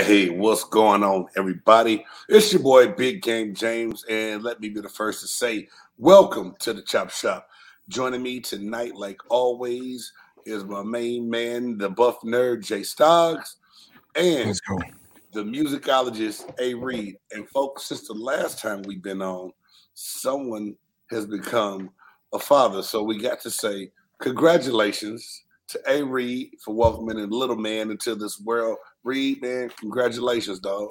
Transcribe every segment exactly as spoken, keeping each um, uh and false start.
Hey, what's going on, everybody? It's your boy, Big Game James, and let me be the first to say, welcome to the Chop Shop. Joining me tonight, like always, is my main man, the buff nerd, Jay Stoggs, and Let's go. the musicologist, A. Reed. And folks, since the last time we've been on, someone has become a father. So we got to say congratulations to A. Reed for welcoming a little man into this world. Reed, man, congratulations, dog.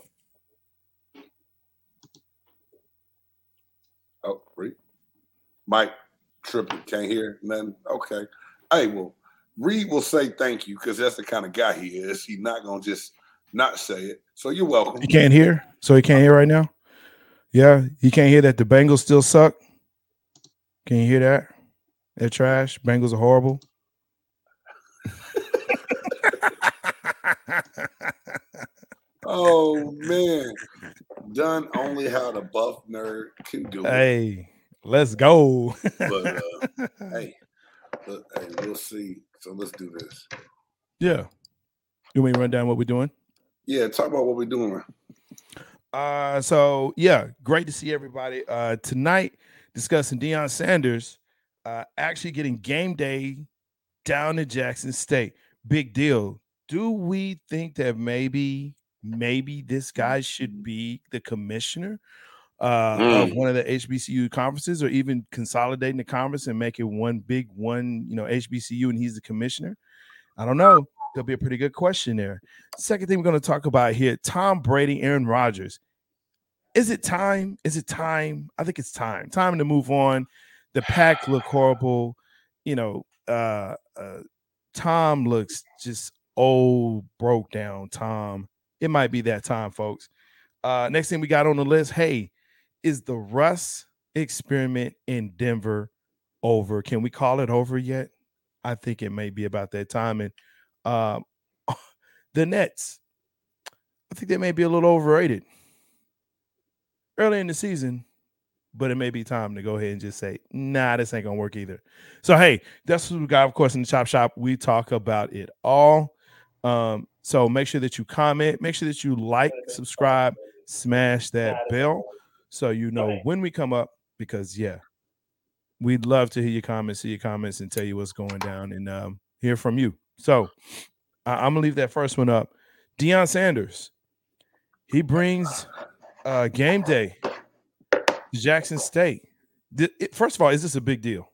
Oh, Reed. Mike tripping, can't hear nothing. Okay. Hey, well, Reed will say thank you because that's the kind of guy he is. He's not gonna just not say it. So you're welcome. He can't hear, so he can't hear right now. Yeah, he can't hear that the Bengals still suck. Can you hear that? They're trash. Bengals are horrible. Oh man, done only how the buff nerd can do it. Hey, let's go. But uh, hey, look, hey, we'll see. So let's do this. Yeah. You want me to run down what we're doing? Yeah, talk about what we're doing. Uh, so yeah, great to see everybody. Uh, tonight discussing Deion Sanders, uh, actually getting game day down in Jackson State. Big deal. Do we think that maybe, maybe this guy should be the commissioner uh, of Mm. one of the H B C U conferences, or even consolidating the conference and make it one big one, you know, H B C U, and he's the commissioner? I don't know. There'll be a pretty good question there. Second thing we're going to talk about here: Tom Brady, Aaron Rodgers. Is it time? Is it time? I think it's time. Time to move on. The pack look horrible. You know, uh, uh, Tom looks just old, broke down. Tom. It might be that time, folks. Uh, next thing we got on the list. Hey, is the Russ experiment in Denver over? Can we call it over yet? I think it may be about that time. And um, the Nets, I think they may be a little overrated early in the season, but it may be time to go ahead and just say, nah, this ain't gonna work either. So hey, that's what we got, of course, in the Chop Shop. We talk about it all. Um, so make sure that you comment, make sure that you like, subscribe, smash that bell so you know when we come up, because yeah, we'd love to hear your comments, see your comments, and tell you what's going down and um, hear from you. So I- I'm gonna leave that first one up. Deion Sanders, he brings uh, game day to Jackson State. Th- it- First of all, is this a big deal?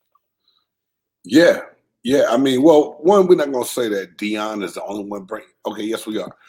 Yeah, yeah. I mean, well, one, we're not gonna say that Dion is the only one bring. Okay, yes, we are.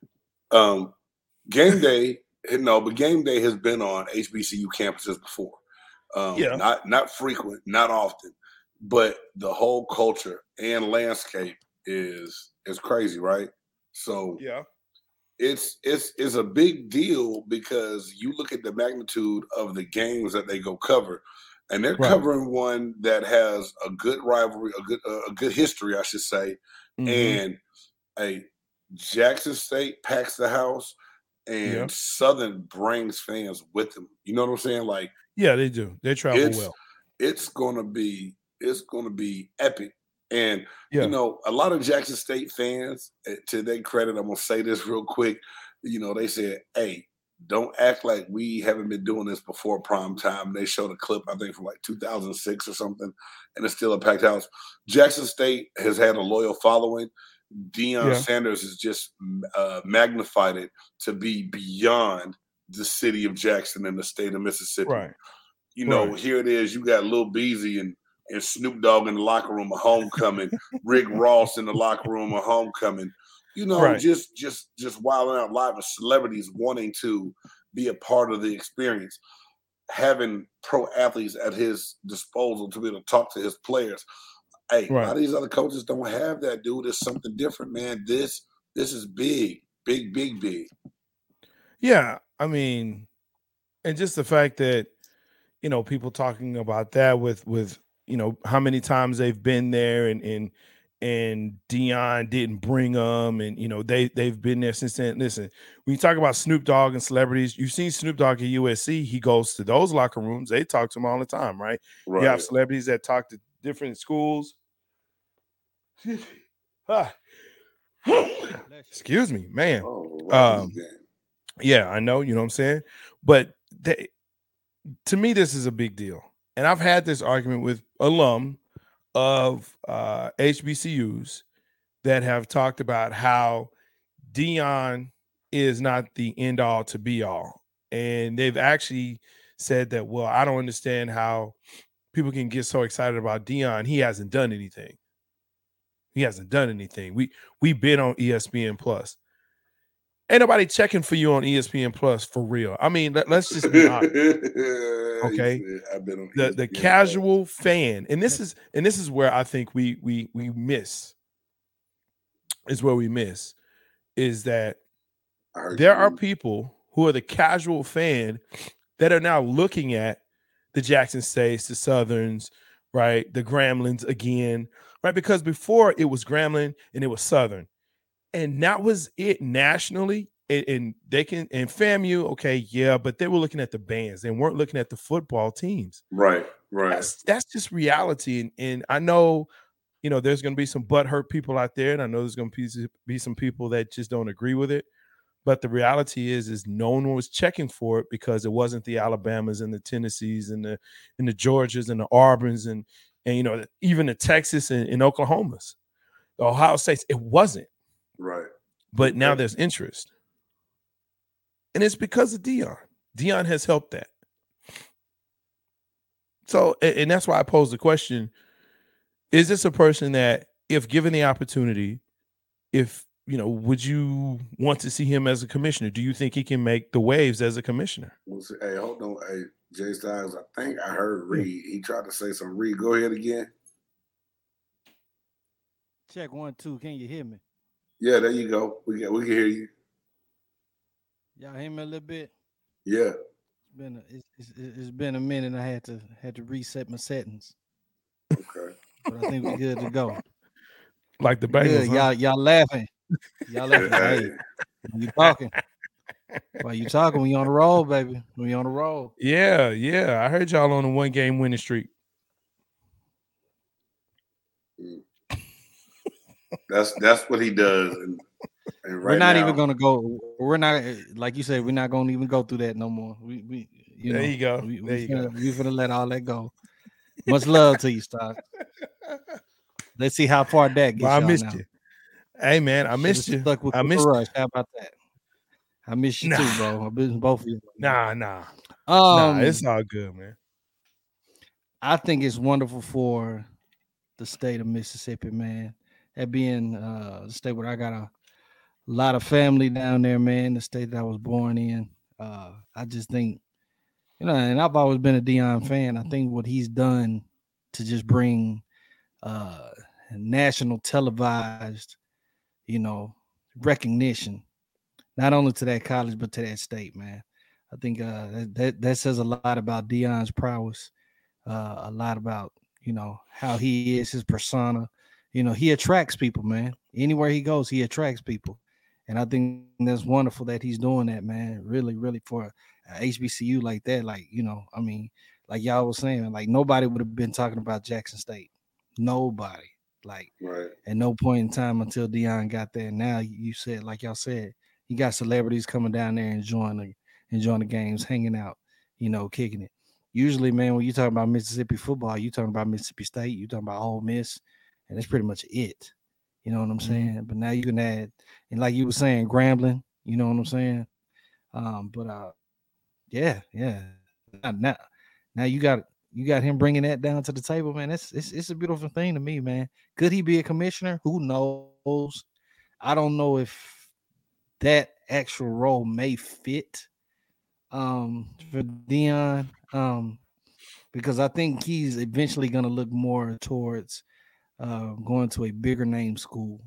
Um, game day, no, but game day has been on H B C U campuses before. Um, Yeah. not not frequent, not often, but the whole culture and landscape is is crazy, right? So Yeah. it's it's it's a big deal because you look at the magnitude of the games that they go cover, and they're Right. covering one that has a good rivalry, a good a good history, I should say, Mm-hmm. and a Jackson State packs the house, Yeah. and Southern brings fans with them. You know what I'm saying? Like Yeah, they do. They travel it's well. it's gonna be it's gonna be epic. And you Yeah. know, a lot of Jackson State fans, eh, to their credit, I'm gonna say this real quick. You know, they said, "Hey, don't act like we haven't been doing this before prime time." They showed a clip, I think, from like two thousand six or something, and it's still a packed house. Jackson State has had a loyal following. Deion Yeah. Sanders has just uh, magnified it to be beyond the city of Jackson and the state of Mississippi. Right. You know, Right. here it is. You got Lil Beezy and and Snoop Dogg in the locker room of Homecoming, Rick Ross in the locker room of Homecoming. You know, Right. just just just wilding out live with celebrities wanting to be a part of the experience, having pro athletes at his disposal to be able to talk to his players. Hey, a lot Right. of these other coaches don't have that, dude. It's something different, man. This this is big, big, big, big. Yeah. I mean, and just the fact that, you know, people talking about that with with, you know, how many times they've been there, and and and Dion didn't bring them, and you know they they've been there since then. Listen, when you talk about Snoop Dogg and celebrities, you've seen Snoop Dogg at U S C. He goes to those locker rooms. They talk to him all the time, right? You have Right. celebrities that talk to different schools. Ah, Excuse me, man. Oh, um, yeah, I know, you know what I'm saying? But they, to me, this is a big deal. And I've had this argument with alum of uh, H B C Us that have talked about how Deion is not the end all to be all. And they've actually said that, well, I don't understand how people can get so excited about Deion. He hasn't done anything. He hasn't done anything. We we've been on E S P N Plus. Ain't nobody checking for you on E S P N Plus for real. I mean, let, let's just be honest. Okay, I've been on the the casual fan, and this is and this is where I think we we we miss. Is where we miss is that there are people who are the casual fan that are now looking at the Jackson States, the Southerns, right, the Gremlins again, right? Because before it was Gremlin and it was Southern. And that was it nationally. And, and they can, and FAMU, okay, yeah, but they were looking at the bands. They weren't looking at the football teams. Right, right. That's, that's just reality. And, and I know, you know, there's going to be some butthurt people out there. And I know there's going to be some people that just don't agree with it. But the reality is, is no one was checking for it because it wasn't the Alabamas and the Tennessees and the and the Georgias and the Auburn's and, and you know, even the Texas and, and Oklahomas. The Ohio States, it wasn't. Right. But now there's interest. And it's because of Deion. Deion has helped that. So, and, and that's why I posed the question, is this a person that, if given the opportunity, if, you know, would you want to see him as a commissioner? Do you think he can make the waves as a commissioner? Hey, hold on. Hey, Jay Styles, I think I heard Reed. He tried to say something. Reed, go ahead again. Check one, two. Can you hear me? Yeah, there you go. We can, we can hear you. Y'all hear me a little bit? Yeah. It's been a, it's, it's, it's been a minute. I had to had to reset my settings. Okay. But I think we're good to go. Like the Bengals, huh? Y'all y'all laughing. Y'all laughing. Hey, when you talking. While you talking, when you on the roll, baby. When you on the roll. Yeah, yeah. I heard y'all on a one game winning streak. Mm. That's that's what he does. And, and right we're not now, even gonna go. We're not, like you said, we're not gonna even go through that no more. We we you there know, you go. We, there we you finna, go. We finna let all that go. Much love to you, Stock. Let's see how far that gets. Well, I missed now. you. Hey man, I missed you. Stuck with I missed Rush. How about that? I miss you nah. too, bro. I miss both of you. Nah, nah. Um, nah, it's all good, man. I think it's wonderful for the state of Mississippi, man. That being uh, the state where I got a lot of family down there, man. The state that I was born in. Uh, I just think, you know, and I've always been a Deion fan. I think what he's done to just bring uh, national televised, you know, recognition, not only to that college but to that state, man. I think uh, that that says a lot about Deion's prowess, uh, a lot about, you know, how he is, his persona. You know, he attracts people, man. Anywhere he goes, he attracts people, and I think that's wonderful that he's doing that, man. Really, really for a H B C U like that, like, you know, I mean, like y'all was saying, like nobody would have been talking about Jackson State, nobody, like, right. At no point in time until Deion got there. Now you said, like y'all said, you got celebrities coming down there enjoying the enjoying the games, hanging out, you know, kicking it. Usually, man, when you talk about Mississippi football, you talking about Mississippi State, you talking about Ole Miss, and that's pretty much it. You know what I'm saying? Mm-hmm. But now you can add, and like you were saying, Grambling. You know what I'm saying? Um, but uh, yeah, yeah. Now, now you got you got him bringing that down to the table, man. It's it's it's a beautiful thing to me, man. Could he be a commissioner? Who knows? I don't know if that actual role may fit um for Deion, um because I think he's eventually going to look more towards uh going to a bigger name school,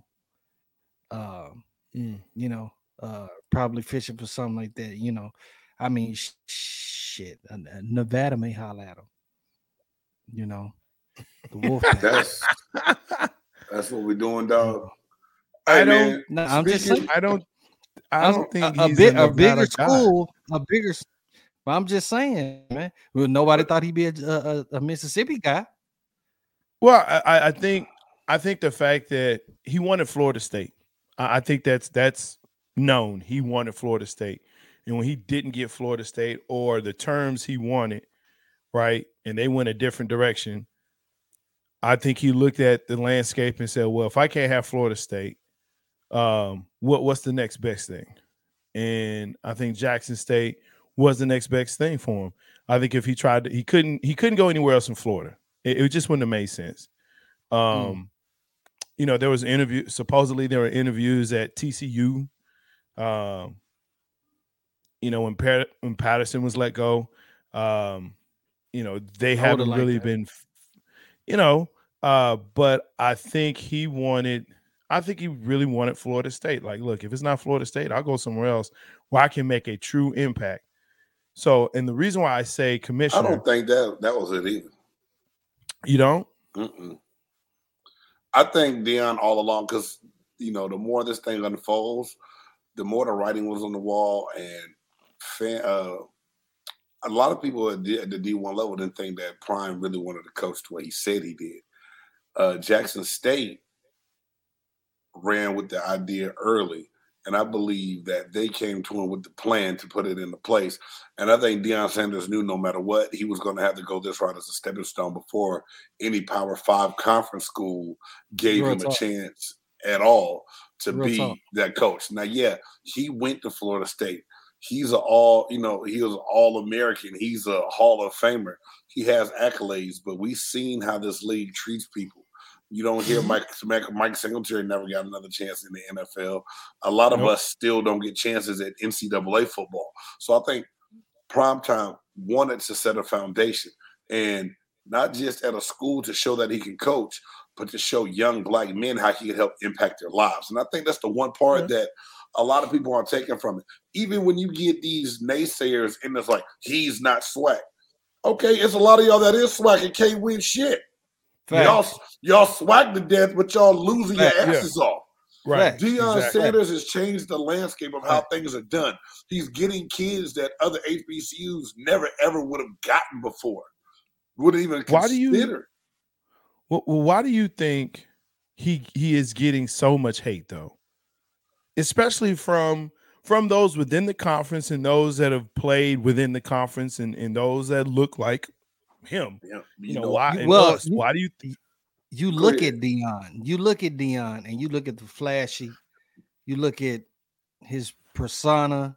uh, mm. you know, uh probably fishing for something like that, you know. I mean, sh- shit, uh, Nevada may holler at him, you know, the wolf. that's that's what we're doing, dog. Hey, I don't man, no, I'm just saying, I don't I don't think a, a he's bit a, a bigger guy. school, a bigger. But I'm just saying, man. Well, nobody thought he'd be a, a, a Mississippi guy. Well, I, I think I think the fact that he wanted Florida State, I, I think that's that's known. He wanted Florida State, and when he didn't get Florida State or the terms he wanted, right, and they went a different direction, I think he looked at the landscape and said, "Well, if I can't have Florida State, um, what what's the next best thing?" And I think Jackson State was the next best thing for him. I think if he tried to, he couldn't he couldn't go anywhere else in Florida. It, it just wouldn't have made sense. Um, mm. You know, there was an interview. Supposedly, there were interviews at T C U. Um, you know, when, Pat, when Patterson was let go, um, you know, they haven't really that. been, you know, uh, but I think he wanted, I think he really wanted Florida State. Like, look, if it's not Florida State, I'll go somewhere else where I can make a true impact. So, and the reason why I say commissioner, I don't think that that was it either. You don't? Mm-mm. I think Deion all along, because, you know, the more this thing unfolds, the more the writing was on the wall, and fan, uh, a lot of people at the, at the D one level didn't think that Prime really wanted to coach the way he said he did. Uh, Jackson State ran with the idea early, and I believe that they came to him with the plan to put it into place. And I think Deion Sanders knew no matter what, he was going to have to go this route as a stepping stone before any Power Five conference school gave Real him talk. a chance at all to Real be talk. that coach. Now, yeah, he went to Florida State. He's a all, you know, he was all-American. He's a Hall of Famer. He has accolades, but we've seen how this league treats people. You don't hear Mike Mike Singletary never got another chance in the N F L. A lot of nope. us still don't get chances at N C double A football. So I think Primetime wanted to set a foundation, and not just at a school to show that he can coach, but to show young black men how he can help impact their lives. And I think that's the one part yeah. that a lot of people are taking from it. Even when you get these naysayers and it's like, he's not swag. Okay, it's a lot of y'all that is swag and can't win shit. Fact. Y'all, y'all swag to death, but y'all losing Fact. your asses yeah. off. Right. Deion exactly. Sanders has changed the landscape of how right. things are done. He's getting kids that other H B C Us never ever would have gotten before. Wouldn't even consider. Why do you? Well, why do you think he he is getting so much hate though? Especially from from those within the conference and those that have played within the conference and, and those that look like him. Yeah, you, you know, know why? Well, us, why do you? Th- you look ahead. at Deion. You look at Deion, and you look at the flashy. You look at his persona.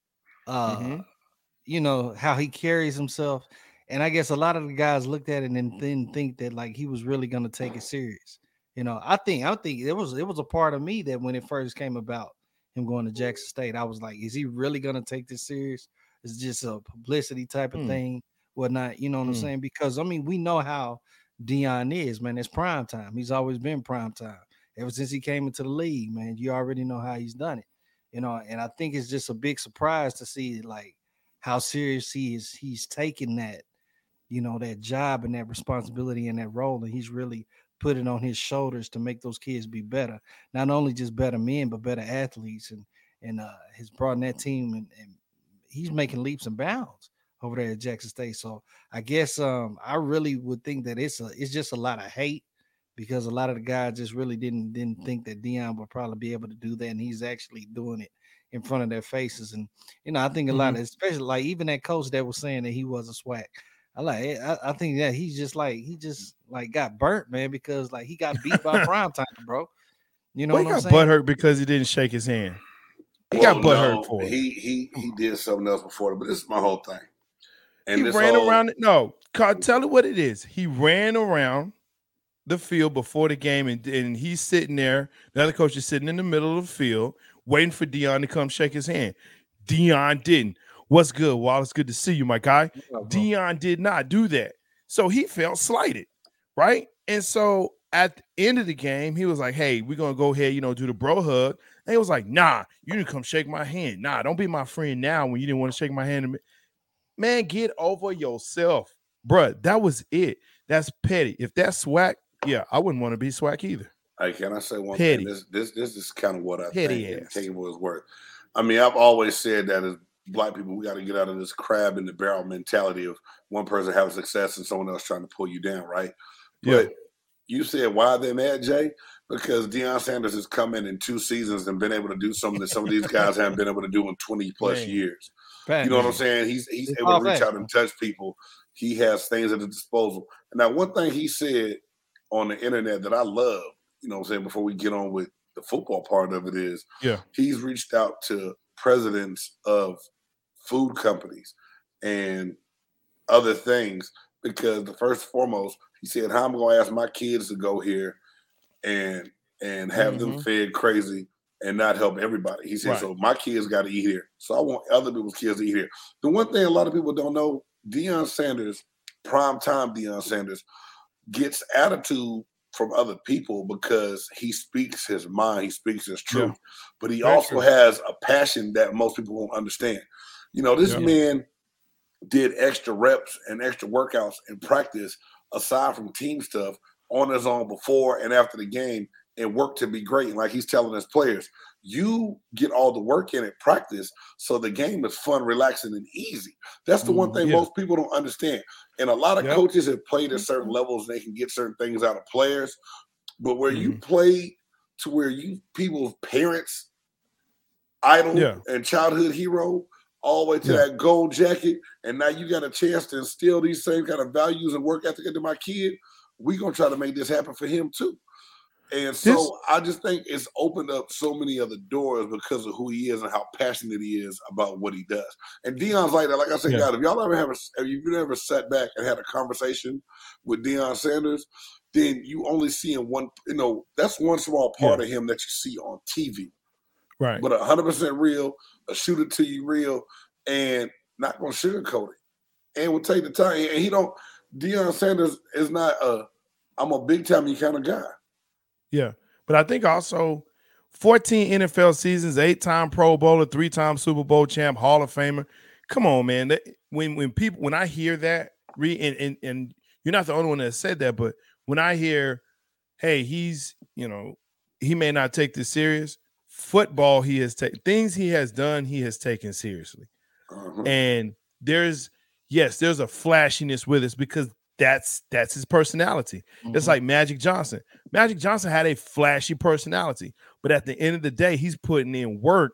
Uh, mm-hmm. You know how he carries himself, and I guess a lot of the guys looked at it and didn't think that like he was really going to take it serious. You know, I think I think it was it was a part of me that when it first came about him going to Jackson State, I was like, is he really going to take this serious? It's just a publicity type of mm. thing. Whatnot, you know what mm. I'm saying? Because I mean, we know how Deion is, man. It's prime time. He's always been prime time ever since he came into the league, man. You already know how he's done it, you know. And I think it's just a big surprise to see like how serious he is. He's taking that, you know, that job and that responsibility and that role, and he's really put it on his shoulders to make those kids be better. Not only just better men, but better athletes, and and uh, has brought in that team, and, and he's making leaps and bounds over there at Jackson State. So I guess um, I really would think that it's a it's just a lot of hate because a lot of the guys just really didn't didn't think that Deion would probably be able to do that, and he's actually doing it in front of their faces. And you know, I think a mm-hmm. lot of, especially like even that coach that was saying that he was a swag. I like I, I think that he's just like he just like got burnt, man, because like he got beat by Primetime, bro. You know, well, what he I'm got saying? butthurt because he didn't shake his hand. He well, got butthurt no, for it. He he he did something else before, but this is my whole thing. And he ran whole... around. No, tell it what it is. He ran around the field before the game, and, and he's sitting there. The other coach is sitting in the middle of the field, waiting for Deion to come shake his hand. Deion didn't. What's good, Wallace? Good to see you, my guy. Yeah, Deion did not do that, so he felt slighted, right? And so at the end of the game, he was like, "Hey, we're gonna go ahead, you know, do the bro hug." And he was like, "Nah, you didn't come shake my hand. Nah, don't be my friend now when you didn't want to shake my hand." Man, get over yourself, bruh. That was it. That's petty. If that's swag, yeah, I wouldn't want to be swag either. Hey, can I say one petty. thing? This this this is kind of what I petty think. And take it for his word. I mean, I've always said that as Black people, we got to get out of this crab in the barrel mentality of one person having success and someone else trying to pull you down, right? Yeah. But you said why they mad, Jay? Because Deion Sanders has come in in two seasons and been able to do something that some of these guys haven't been able to do in twenty plus Man. years. Pat, You know what man. I'm saying? He's he's It's able to all reach facts, out and touch people. He has things at his disposal. And now, one thing he said on the internet that I love, you know what I'm saying, before we get on with the football part of it is Yeah. he's reached out to presidents of food companies and other things because the first and foremost, he said, how am I going to ask my kids to go here and and have them Mhm. fed crazy and not help everybody? He said, Right. so my kids got to eat here. So I want other people's kids to eat here. The one thing a lot of people don't know, Deion Sanders, prime time Deion Sanders, gets attitude from other people because he speaks his mind, he speaks his truth, Yeah. but he Very also true. has a passion that most people won't understand. You know, this Yeah. man did extra reps and extra workouts in practice aside from team stuff on his own before and after the game and worked to be great. And like he's telling his players, you get all the work in at practice so the game is fun, relaxing, and easy. That's the one Mhm. thing Yeah. most people don't understand. And a lot of Yep. coaches have played at certain levels and they can get certain things out of players. But where you Mhm. play to where you people's parents, idol Yeah. and childhood hero, all the way to Yeah. that gold jacket, and now you got a chance to instill these same kind of values and work ethic into my kid, we're gonna try to make this happen for him too. And so This I just think it's opened up so many other doors because of who he is and how passionate he is about what he does. And Deion's like that. Like I said, Yeah. guys, if y'all ever have a, if you've ever sat back and had a conversation with Deion Sanders, then you only see in one, you know, that's one small part Yeah. of him that you see on T V. Right. But one hundred percent real, a shoot it to you real, and not going to sugarcoat it. And will take the time. And he don't, Deion Sanders is not a, I'm a big time you kind of guy. Yeah. But I think also fourteen N F L seasons, eight-time Pro Bowler, three-time Super Bowl champ, Hall of Famer. Come on, man. That, when when people when I hear that, re and, and and you're not the only one that said that, but when I hear, hey, he's, you know, he may not take this serious. Football, he has taken things he has done, he has taken seriously. Uh-huh. And there's yes, there's a flashiness with it because that's that's his personality. It's Mhm. like Magic Johnson. Magic Johnson had a flashy personality, but at the end of the day, he's putting in work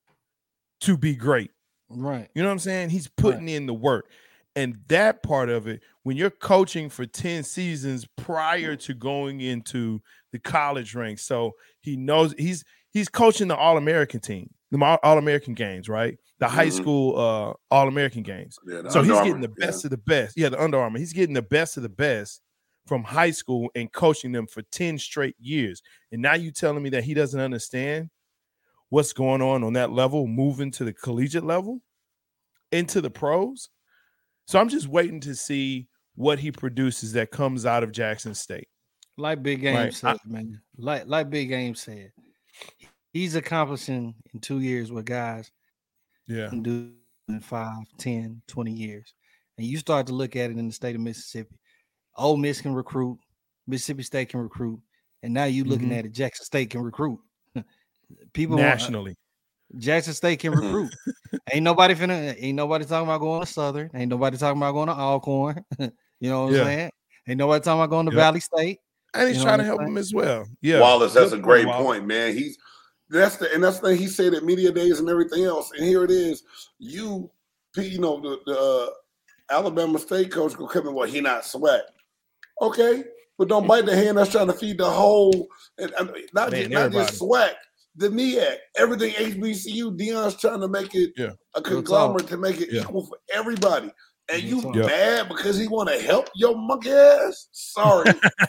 to be great. Right. You know what I'm saying? He's putting in the work. And that part of it, when you're coaching for ten seasons prior to going into the college ranks, so he knows he's he's coaching the All-American team, the All- All-American games, right? The high Mhm. school uh, All-American games. Yeah, the So Under he's Armour, getting the yeah. best of the best. Yeah, the Under Armour. He's getting the best of the best from high school and coaching them for ten straight years. And now you telling me that he doesn't understand what's going on on that level, moving to the collegiate level, into the pros. So I'm just waiting to see what he produces that comes out of Jackson State. Like Big Game Right. said, man. Like like Big Game said, he's accomplishing in two years what guys Yeah. can do in five, ten, twenty years. And you start to look at it in the state of Mississippi. Ole Miss can recruit, Mississippi State can recruit, and now you looking Mhm. at it, Jackson State can recruit. People want, uh, Nationally. Jackson State can recruit. ain't nobody finna, ain't nobody talking about going to Southern. Ain't nobody talking about going to Alcorn. You know what Yeah. I'm saying? Ain't nobody talking about going to Yep. Valley State. And he's You know trying what to I'm help saying? him as well. Yeah. Wallace, that's Good a great Wallace. point, man. He's that's the and that's the thing he said at media days and everything else. And here it is. You, you know, the, the uh, Alabama State coach will come in. Well, he not swag. Okay, but don't bite the hand that's trying to feed the whole. And, and not Man, just not everybody. just swag. The N E A C, everything H B C U. Deion's trying to make it Yeah. a talk. conglomerate to make it Yeah. equal for everybody. And Real you talk. Yep. mad because he want to help your monkey ass? Sorry.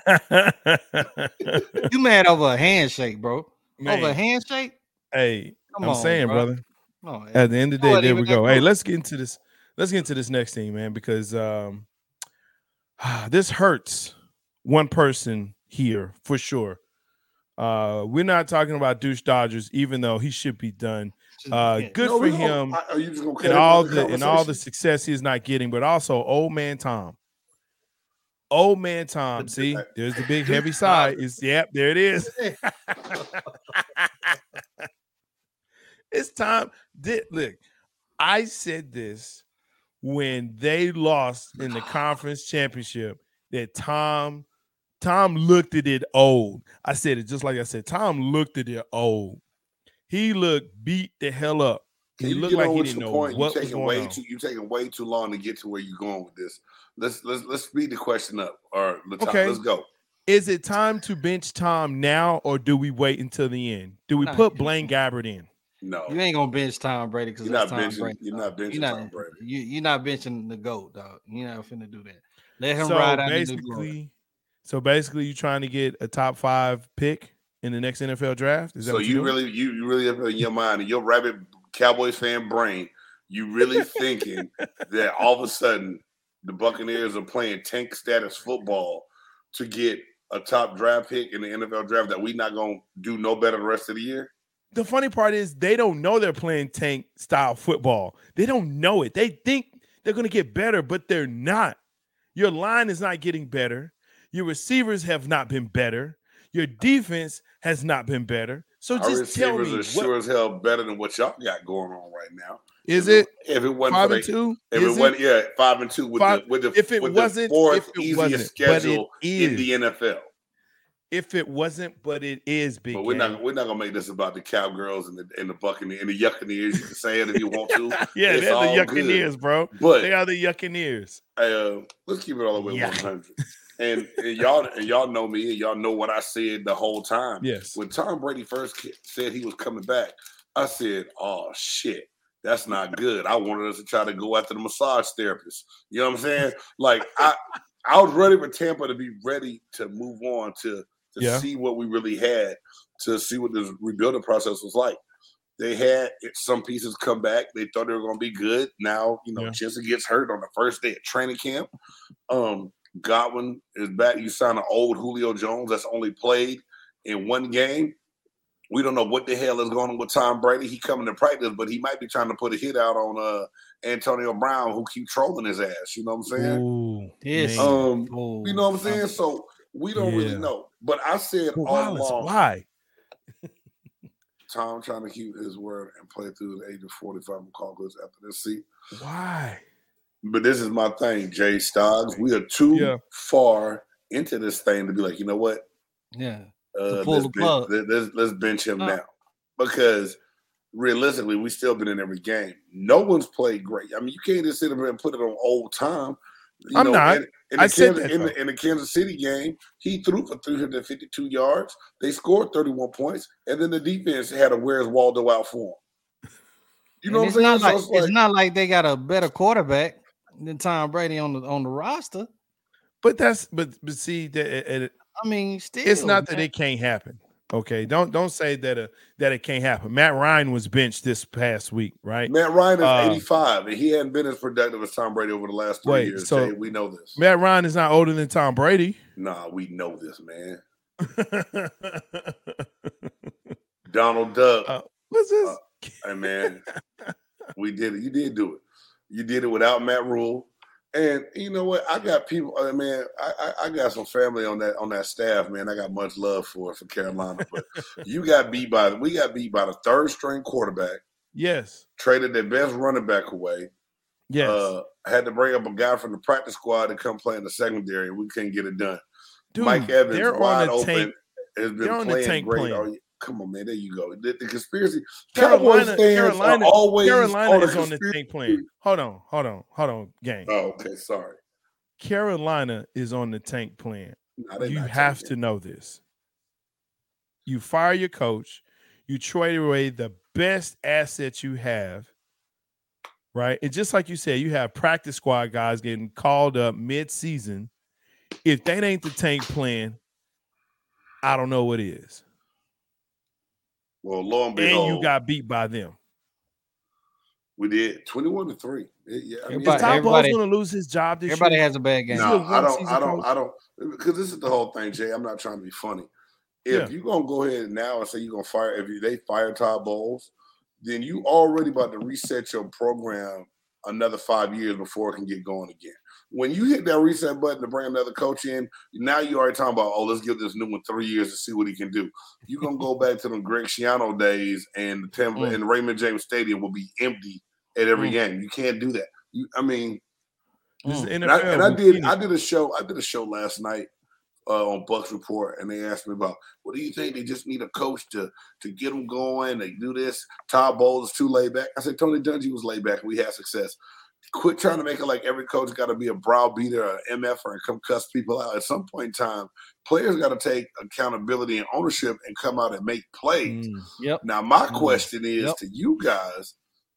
You mad over a handshake, bro? Over a Man. handshake? Hey, Come I'm on, saying, bro. brother. Oh, At the end of the You day, wasn't there even we that go. Hey, close. let's get into this. Let's get into this next thing, man, because um, this hurts one person here for sure. Uh, we're not talking about Douche Dodgers, even though he should be done. Uh, Yeah. good No, for we gonna- him I- Are you just gonna cut and him all out the and all the conversation? success he's not getting, but also old man Tom. Old man Tom. See, there's the big heavy side. Is yep, there it is. It's time. Did, look, I said this when they lost in the conference championship that Tom Tom looked at it old. I said it just like I said. Tom looked at it old. He looked beat the hell up. Can he you looked get like on he with didn't your know point? what You was taking going way on. too you taking way too long to get to where you're going with this. Let's let's let's speed the question up. Or the top. Okay. Let's go. Is it time to bench Tom now, or do we wait until the end? Do we Nah, put Blaine Gabbert in? No, You ain't gonna bench Tom Brady because you're that's not Tom benching. Brady. You're dog. not benching You're not, Tom Brady. You, you're not benching the GOAT, dog. You're not finna do that. Let him So ride out in the glory. basically, so basically, you trying to get a top five pick in the next N F L draft? Is that So what you you're doing? really you you really up in your mind and your rabid Cowboys fan brain, you really thinking that all of a sudden the Buccaneers are playing tank status football to get a top draft pick in the N F L draft that we not gonna do no better the rest of the year? The funny part is they don't know they're playing tank style football. They don't know it. They think they're going to get better, but they're not. Your line is not getting better. Your receivers have not been better. Your defense has not been better. So Our just tell receivers me, are sure what, as hell better than what y'all got going on right now. is if it? If it wasn't Five for and the, two? if Is it wasn't, yeah, five and two with Five- the with the if it with wasn't- the fourth if it easiest wasn't, but it schedule in is. the N F L. If it wasn't, but it is, big But we're game. not we're not gonna make this about the Cowgirls and the and the Buccaneers and the Yuccaneers. You can say it if you want to. yeah, It's they're the all Yuccaneers, good. bro. But They are the Yuccaneers. uh, let's keep it all the way Yuck. one hundred. And, and y'all and y'all know me and y'all know what I said the whole time. Yes. When Tom Brady first said he was coming back, I said, "Oh shit, that's not good." I wanted us to try to go after the massage therapist. You know what I'm saying? Like I, I was ready for Tampa to be ready to move on to to Yeah. see what we really had, to see what this rebuilding process was like. They had some pieces come back. They thought they were going to be good. Now, you know, Yeah. Jensen gets hurt on the first day of training camp. Um, Godwin is back. You signed an old Julio Jones that's only played in one game. We don't know what the hell is going on with Tom Brady. He coming to practice, but he might be trying to put a hit out on uh, Antonio Brown, who keep trolling his ass. You know what I'm saying? Ooh, Yes. man. Um, Oh, you know what I'm saying? So we don't really Yeah. know. But I said Well, all Wallace, along, why? Tom trying to keep his word and play through the age of forty-five McCauley after this seat. Why? But this is my thing, Jay Stoggs. We are too Yeah. far into this thing to be like, you know what? Yeah. Uh, pull let's, the bench, plug. let- let's, let's bench him Uh. now. Because realistically, we still been in every game. No one's played great. I mean, you can't just sit there and put it on old Tom. You I'm know, not. In, in, I the said Kansas, that, in, though. the, in the Kansas City game, he threw for three hundred fifty-two yards. They scored thirty-one points, and then the defense had a Where's Waldo out for him. You know And what I'm it's saying? not So like, it's not like they got a better quarterback than Tom Brady on the on the roster. But that's but but see that it, it, I mean, still, it's not that man. it can't happen. Okay, don't don't say that uh, that it can't happen. Matt Ryan was benched this past week, right? Matt Ryan is Uh, eighty-five, and he hadn't been as productive as Tom Brady over the last three Wait, years. so- Jay, we know this. Matt Ryan is not older than Tom Brady. Nah, we know this, man. Donald Duck. Uh, What's this? Uh, Hey man, we did it. You did do it. You did it without Matt Rule. And you know what? I got people. Uh, man, I, I I got some family on that on that staff. Man, I got much love for for Carolina. But you got beat by we got beat by the third string quarterback. yes, Traded their best running back away. yes. Uh, had to bring up a guy from the practice squad to come play in the secondary. We couldn't get it done. Dude, Mike Evans, they're wide on the open, tank. has been they're on the playing tank great. plan. Oh, yeah. Come on, man. There you go. The, the conspiracy. Carolina, Cowboys fans Carolina, are always Carolina on is a on the conspiracy. tank plan. Hold on, hold on, hold on, gang. Oh, okay. Sorry. Carolina is on the tank plan. No, they You not have tanking. to know this. You fire your coach, you trade away the best asset you have, right? And just like you said, you have practice squad guys getting called up mid-season. If that ain't the tank plan, I don't know what is. Well, lo and And behold, you got beat by them. we did twenty-one to three. It- yeah, I mean, Everybody- Is Tom Bowles everybody- going to lose his job this Everybody year? has a bad game. He's a no, I don't. one-season I don't. coach. I don't. Because this is the whole thing, Jay. I'm not trying to be funny. If Yeah. you're gonna go ahead now and say you're gonna fire, if you, they fire Todd Bowles, then you already about to reset your program another five years before it can get going again. When you hit that reset button to bring another coach in, now you already talking about, oh, let's give this new one three years to see what he can do. You're gonna go back to them Greg Schiano days, and the Tampa Mm. and Raymond James Stadium will be empty at every Mm. game. You can't do that. You, I mean, This is Mm. N and I, F L. and I We've did. seen I it. did a show. I did a show last night uh, on Bucks Report, and they asked me about, what do you think? They just need a coach to to get them going. They do this. Todd Bowles is too laid back. I said Tony Dungy was laid back, and we had success. Quit trying to make it like every coach got to be a browbeater or an M F or and come cuss people out. At some point in time, players got to take accountability and ownership and come out and make plays. Mm, yep. Now, my Mm, question is yep. to you guys,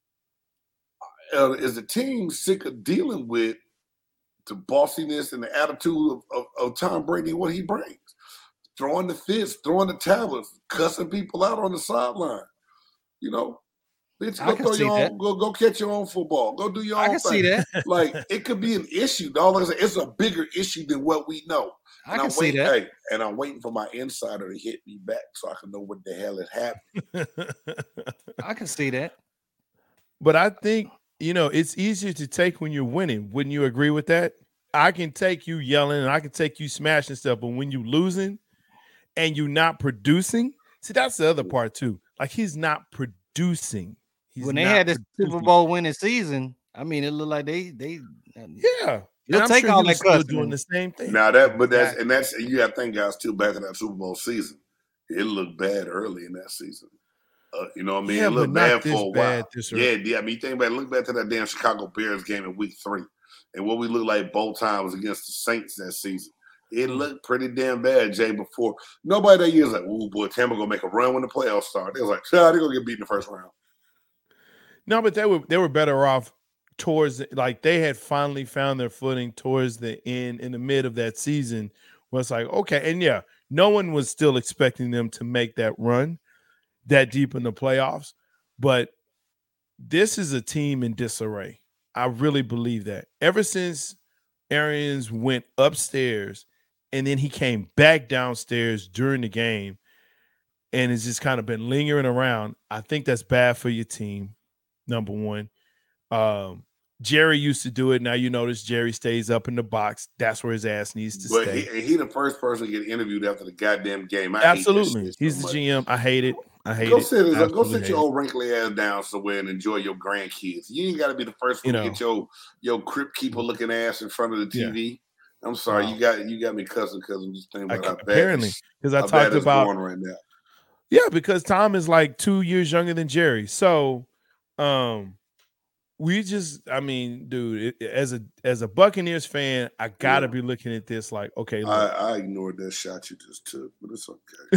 uh, is the team sick of dealing with the bossiness and the attitude of, of, of Tom Brady and what he brings? Throwing the fists, throwing the tablets, cussing people out on the sideline. You know, bitch, I go can throw see your that. own, go go catch your own football. Go do your I own can thing. see that. Like, it could be an issue, dog. Like I said, it's a bigger issue than what we know. I And can I'm see waiting, that. hey, and I'm waiting for my insider to hit me back so I can know what the hell has happened. I can see that. But I think, you know, it's easier to take when you're winning. Wouldn't you agree with that? I can take you yelling and I can take you smashing stuff, but when you losing and you're not producing, see, that's the other part too. Like, he's not producing. He's When they not had this Super producing. Bowl winning season, I mean, it looked like they they Yeah. And it'll I'm take sure all he that was still cussing. doing and- the same thing. Now that, but that's Exactly. and that's you got to think, guys, too. Back in that Super Bowl season, it looked bad early in that season. Uh, you know what I mean? Yeah, It but looked not bad this for a bad while. this Yeah, early. yeah. I mean, think about it. Look back to that damn Chicago Bears game in Week Three, and what we looked like both times against the Saints that season. It Mm. looked pretty damn bad, Jay. Before nobody that year was like, "Ooh, boy, Tampa gonna make a run when the playoffs start." They was like, "Ah, they're gonna get beat in the first round." No, but they were they were better off towards, like, they had finally found their footing towards the end, in the mid of that season, where it's like, okay, and yeah, no one was still expecting them to make that run that deep in the playoffs, but this is a team in disarray. I really believe that. Ever since Arians went upstairs and then he came back downstairs during the game and has just kind of been lingering around, I think that's bad for your team, number one. Um, Jerry used to do it. Now you notice Jerry stays up in the box. That's where his ass needs to But stay. he, and he the first person to get interviewed after the goddamn game. I hate that Absolutely. shit so He's the much. G M. I hate it. I hate Go it. sit, go Absolutely sit hate your it. old wrinkly ass down somewhere and enjoy your grandkids. You ain't got to be the first one You to know. get your your crypt keeper looking ass in front of the T V. I'm sorry, Wow. you got you got me cussing because I'm just thinking I about ca- how bad apparently, this, because I how bad talked it's about going right now. yeah, because Tom is like two years younger than Jerry. So, um, we just, I mean, dude, it, as a as a Buccaneers fan, I gotta Yeah. be looking at this like, okay, I, look. I ignored that shot you just took, but it's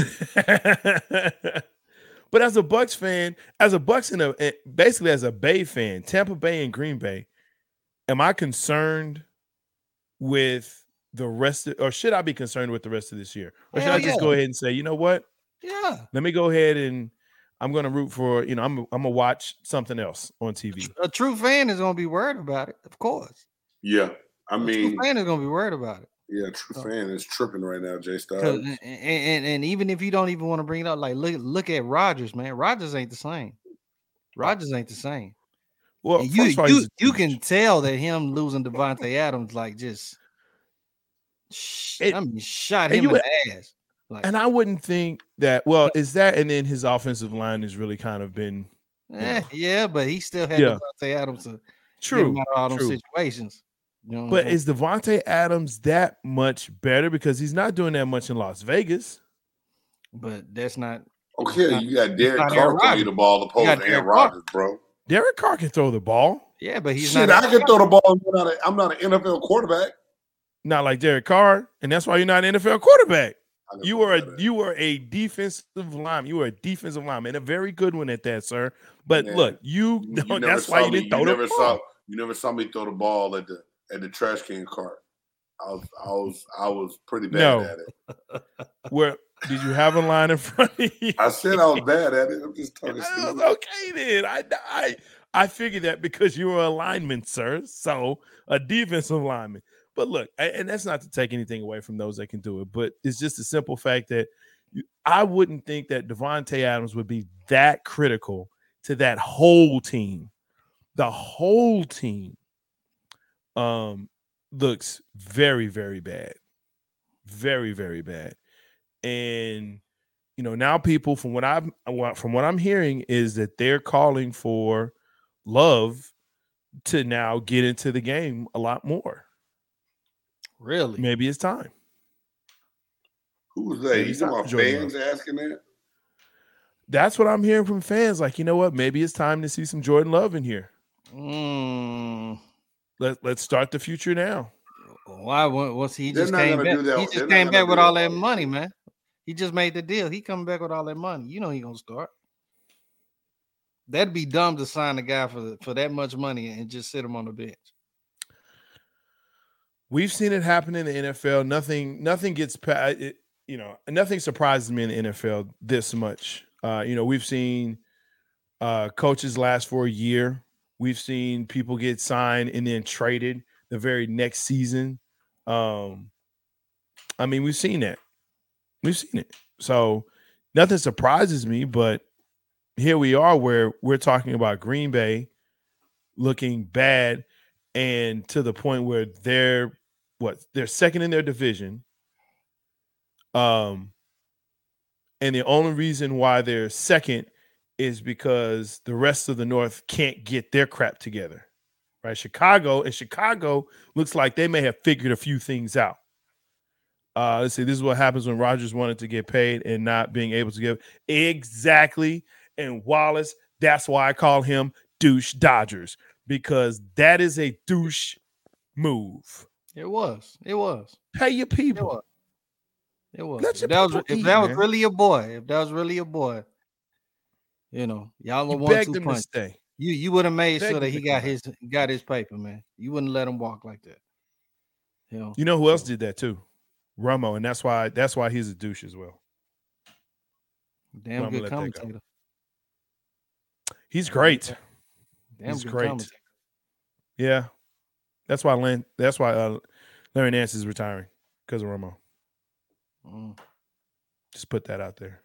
okay. But as a Bucks fan, as a Bucks and a eh, basically as a Bay fan, Tampa Bay and Green Bay, am I concerned with the rest of, or should I be concerned with the rest of this year? Or should Hell I just yeah. go ahead and say, you know what? Yeah. Let me go ahead and I'm going to root for, you know, I'm I'm going to watch something else on T V. A true fan is gonna be worried about it, of course. Yeah, I A true mean, fan is gonna be worried about it. yeah, true Oh. fan is tripping right now, Jay 'Cause- Styles. and, and, and even if you don't even want to bring it up, like look look at Rodgers, man. Rodgers ain't the same. Rodgers ain't the same. Well, And you first of all, you he's a you douche. can tell that him losing Devontae Adams like just sh- It- I mean shot and him you in would- the ass. Like And I wouldn't think that, well, is that, and then his offensive line has really kind of been eh, know. yeah, but he still had Yeah. Devontae Adams to get him true. out of all those True. situations. You know what But I'm saying? is Devontae Adams that much better? Because he's not doing that much in Las Vegas. But that's not Okay, not- you got Derek not Carr Aaron throwing you Rodgers. the ball opposed got to Derek Aaron Carr. Rodgers, bro. Derek Carr can throw the ball. yeah, but he's Shit, not I can throw the ball. I'm not, a, I'm not an N F L quarterback. Not like Derek Carr, and that's why you're not an N F L quarterback. I can You throw were that. a you were a defensive lineman. You were a defensive lineman, and a very good one at that, sir. But Yeah. look, you, You, you don't, never that's why saw you me. didn't throw You the never ball. saw. You never saw me throw the ball at the at the trash can cart. I was I was I was pretty bad No. at it. Where did you have a line in front of you? I said I was bad at it. I'm just talking That was stupid. okay then. I, I I figured that because you were a lineman, sir. So a defensive lineman. But look, a- and that's not to take anything away from those that can do it, but it's just a simple fact that you, I wouldn't think that Devontae Adams would be that critical to that whole team. The whole team um looks very, very bad. Very, very bad. And you know, now people from what I'm from what I'm hearing is that they're calling for Love to now get into the game a lot more. really. Maybe it's time. Who's they? Maybe You it's talking time about for Jordan fans Love. asking that? That's what I'm hearing from fans. Like, you know what? Maybe it's time to see some Jordan Love in here. Mm. Let Let's start the future now. Why? Once he They're just not came gonna back, do that. he They're just not came gonna back do with that all that while he's money, here. man. He just made the deal. He coming back with all that money. You know he gonna start. That'd be dumb to sign a guy for for that much money and just sit him on the bench. We've seen it happen in the N F L. Nothing, nothing gets past it. You know, nothing surprises me in the N F L this much. Uh, you know, we've seen uh, coaches last for a year. We've seen people get signed and then traded the very next season. Um, I mean, we've seen that. We've seen it. So nothing surprises me, but here we are where we're talking about Green Bay looking bad and to the point where they're what they're second in their division. Um, and the only reason why they're second is because the rest of the North can't get their crap together. Right? Chicago and Chicago looks like they may have figured a few things out. Uh, let's see. This is what happens when Rodgers wanted to get paid and not being able to give exactly. And Wallace, that's why I call him douche Dodgers, because that is a douche move. It was. It was. Pay your It people. was. It was. Let If your that was people if eat, that was man. really a boy, if that was really a boy, you know, y'all You would one begged two him to punch. stay. You you would have made Begged sure that him he to got come his got his paper, man. You wouldn't let him walk like that. You know. You know who else So, did that too? Romo, and that's why that's why he's a douche as well. damn I'm good gonna let that go. commentator. He's great. Damn He's good great. commentator. Yeah, that's why Lynn. That's why uh, Larry Nance is retiring because of Romo. Mm. Just put that out there.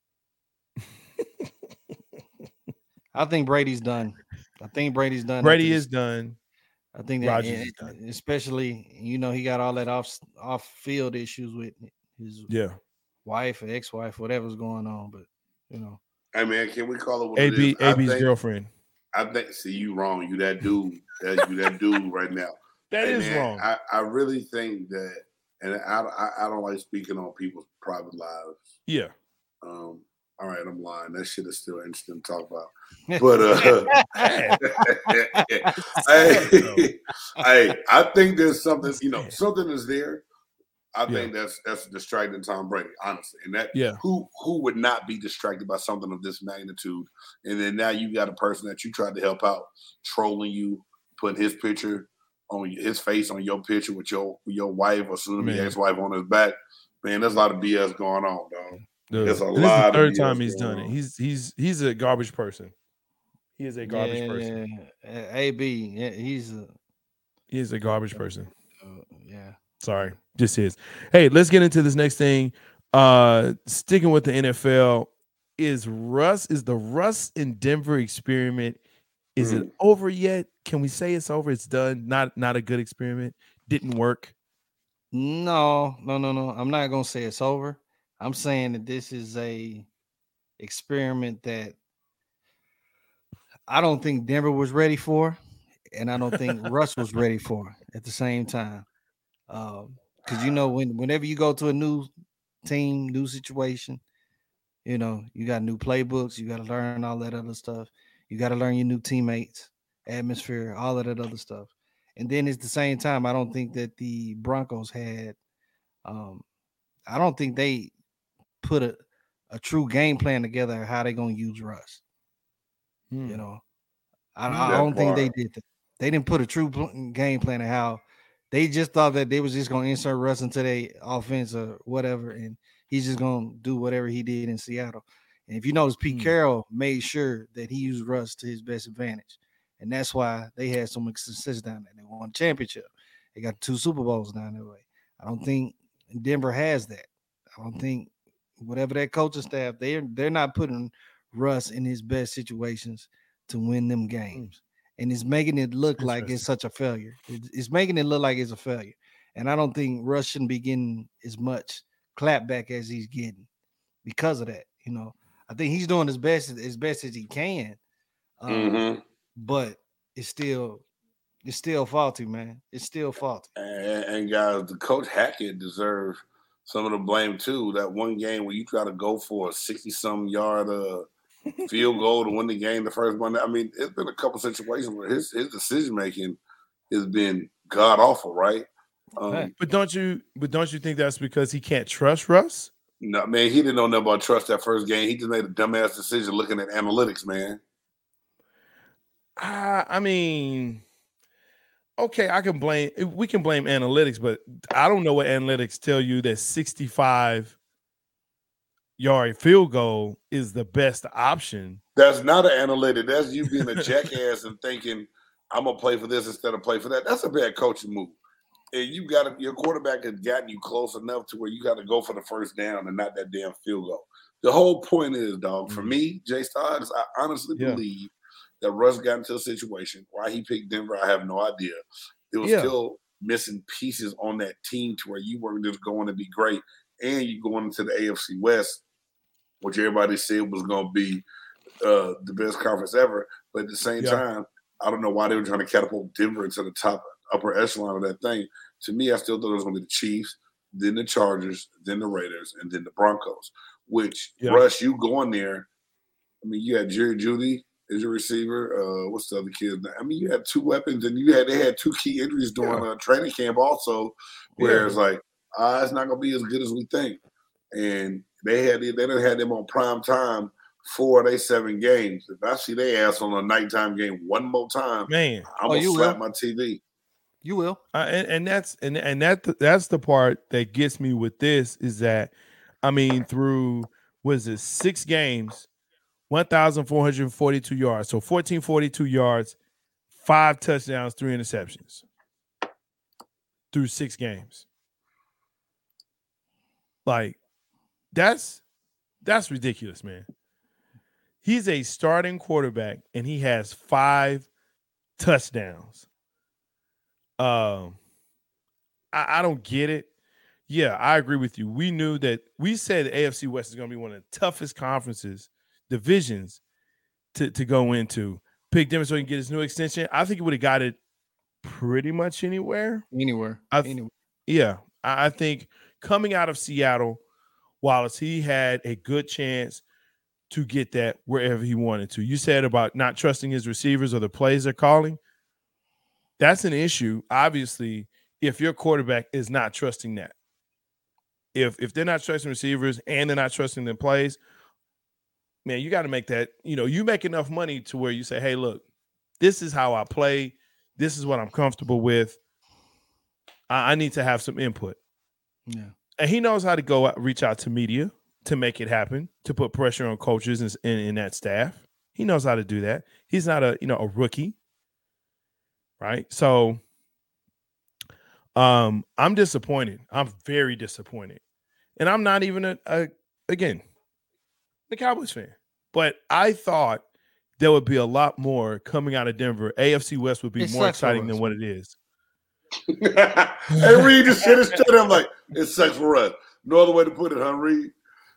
I think Brady's done. I think Brady's done. Brady after is this. done. I think that, Rodgers and- is done. especially you know he got all that off off field issues with his Yeah. wife or ex wife, whatever's going on. But you know, Hey man, can we call it what A it is? B I A B's think girlfriend. I think see you wrong. You that dude. That you that dude right now. That Hey, is man, wrong. I, I really think that, and I, I I don't like speaking on people's private lives. Yeah. Um, all right, I'm lying. That shit is still interesting to talk about. But uh, sad, hey, hey, I think there's something. It's You know, sad. something is there. I Yeah. think that's that's distracting Tom Brady, honestly. And that Yeah. who who would not be distracted by something of this magnitude? And then now you got a person that you tried to help out, trolling you, putting his picture on his face on your picture with your your wife or soon to be Man. ex-wife on his back. Man, there's a lot of B S going on, dog. Dude. There's a And this is the lot of third B S time he's going done it. on. He's he's he's a garbage person. He is a garbage person. yeah, A B, yeah, he's a He is a garbage person. uh, yeah. Sorry, just is. Hey, let's get into this next thing. Uh, sticking with the N F L, is Russ is the Russ in Denver experiment? Is it Mm. over yet? Can we say it's over? It's done. Not not a good experiment. Didn't work. No, no, no, no. I'm not gonna say it's over. I'm saying that this is a experiment that I don't think Denver was ready for, and I don't think Russ was ready for at the same time. Um, because you know, when whenever you go to a new team, new situation, you know, you got new playbooks, you got to learn all that other stuff. You got to learn your new teammates, atmosphere, all of that other stuff. And then at the same time, I don't think that the Broncos had um I don't think they put a, a true game plan together how they're gonna use Russ. Hmm. You know, I, Hmm. I That don't think they part. did that. They didn't put a true pl- game plan of how they just thought that they was just gonna insert Russ into their offense or whatever, and he's just gonna do whatever he did in Seattle. And if you notice, Pete Hmm. Carroll made sure that he used Russ to his best advantage, and that's why they had so much success down there. They won a championship. They got two Super Bowls down that way. I don't think Denver has that. I don't think whatever that coaching staff, they're they're not putting Russ in his best situations to win them games. And it's making it look like it's Interesting. such a failure. It- It's making it look like it's a failure. And I don't think Russ shouldn't be getting as much clapback as he's getting because of that. You know, I think he's doing his best as best as he can. Um, Mm-hmm. but it's still it's still faulty, man. It's still faulty. And, and guys, the coach Hackett deserves some of the blame too. That one game where you try to go for a sixty-some yard uh, field goal to win the game the first Monday. I mean, it's been a couple situations where his his decision making has been god awful, right? Um, but don't you? But don't you think that's because he can't trust Russ? No, man, he didn't know nothing about trust that first game. He just made a dumbass decision looking at analytics, man. Uh, I mean, okay, I can blame. We can blame analytics, but I don't know what analytics tell you that sixty-five yard field goal is the best option. That's not an analytic. That's you being a jackass and thinking I'm gonna play for this instead of play for that. That's a bad coaching move. And you got to, your quarterback has gotten you close enough to where you got to go for the first down and not that damn field goal. The whole point is, dog, for me, Jay Stoggs, I honestly yeah. believe that Russ got into a situation. Why he picked Denver, I have no idea. There was yeah. still missing pieces on that team to where you weren't just going to be great. And you going into the A F C West, which everybody said was going to be uh, the best conference ever. But at the same yeah. time, I don't know why they were trying to catapult Denver into the top upper echelon of that thing. To me, I still thought it was going to be the Chiefs, then the Chargers, then the Raiders, and then the Broncos, which, yeah. Russ, you going there. I mean, you had Jerry Jeudy as your receiver. Uh, what's the other kid? I mean, you had two weapons, and you had they had two key injuries during yeah. uh, training camp also, where yeah. it's like, ah, it's not going to be as good as we think. And they had they done had them on prime time four of they seven games. If I see their ass on a nighttime game one more time, man, I'm oh, going to slap will. my T V. You will, uh, and, and that's and and that that's the part that gets me with this is that, I mean, through was it six games, one thousand four hundred forty-two yards, so fourteen forty-two yards, five touchdowns, three interceptions through six games. Like that's that's ridiculous, man. He's a starting quarterback and he has five touchdowns. Um, I, I don't get it. Yeah, I agree with you. We knew that we said the A F C West is going to be one of the toughest conferences, divisions to, to go into. Pick Denver so he can get his new extension. I think he would have got it pretty much anywhere. Anywhere. I, anywhere. Yeah, I, I think coming out of Seattle, Wallace, he had a good chance to get that wherever he wanted to. You said about not trusting his receivers or the plays they're calling. That's an issue, obviously, if your quarterback is not trusting that. If if they're not trusting receivers and they're not trusting their plays, man, you got to make that, you know, you make enough money to where you say, hey, look, this is how I play. This is what I'm comfortable with. I, I need to have some input. Yeah. And he knows how to go out, reach out to media to make it happen, to put pressure on coaches and in, in that staff. He knows how to do that. He's not a, you know, a rookie. Right. So um, I'm disappointed. I'm very disappointed. And I'm not even a, a again, the Cowboys fan. But I thought there would be a lot more coming out of Denver. A F C West would be it more exciting than what it is. Hey, Reed just said it straight. I'm like, it sucks for us. No other way to put it, huh, Reed?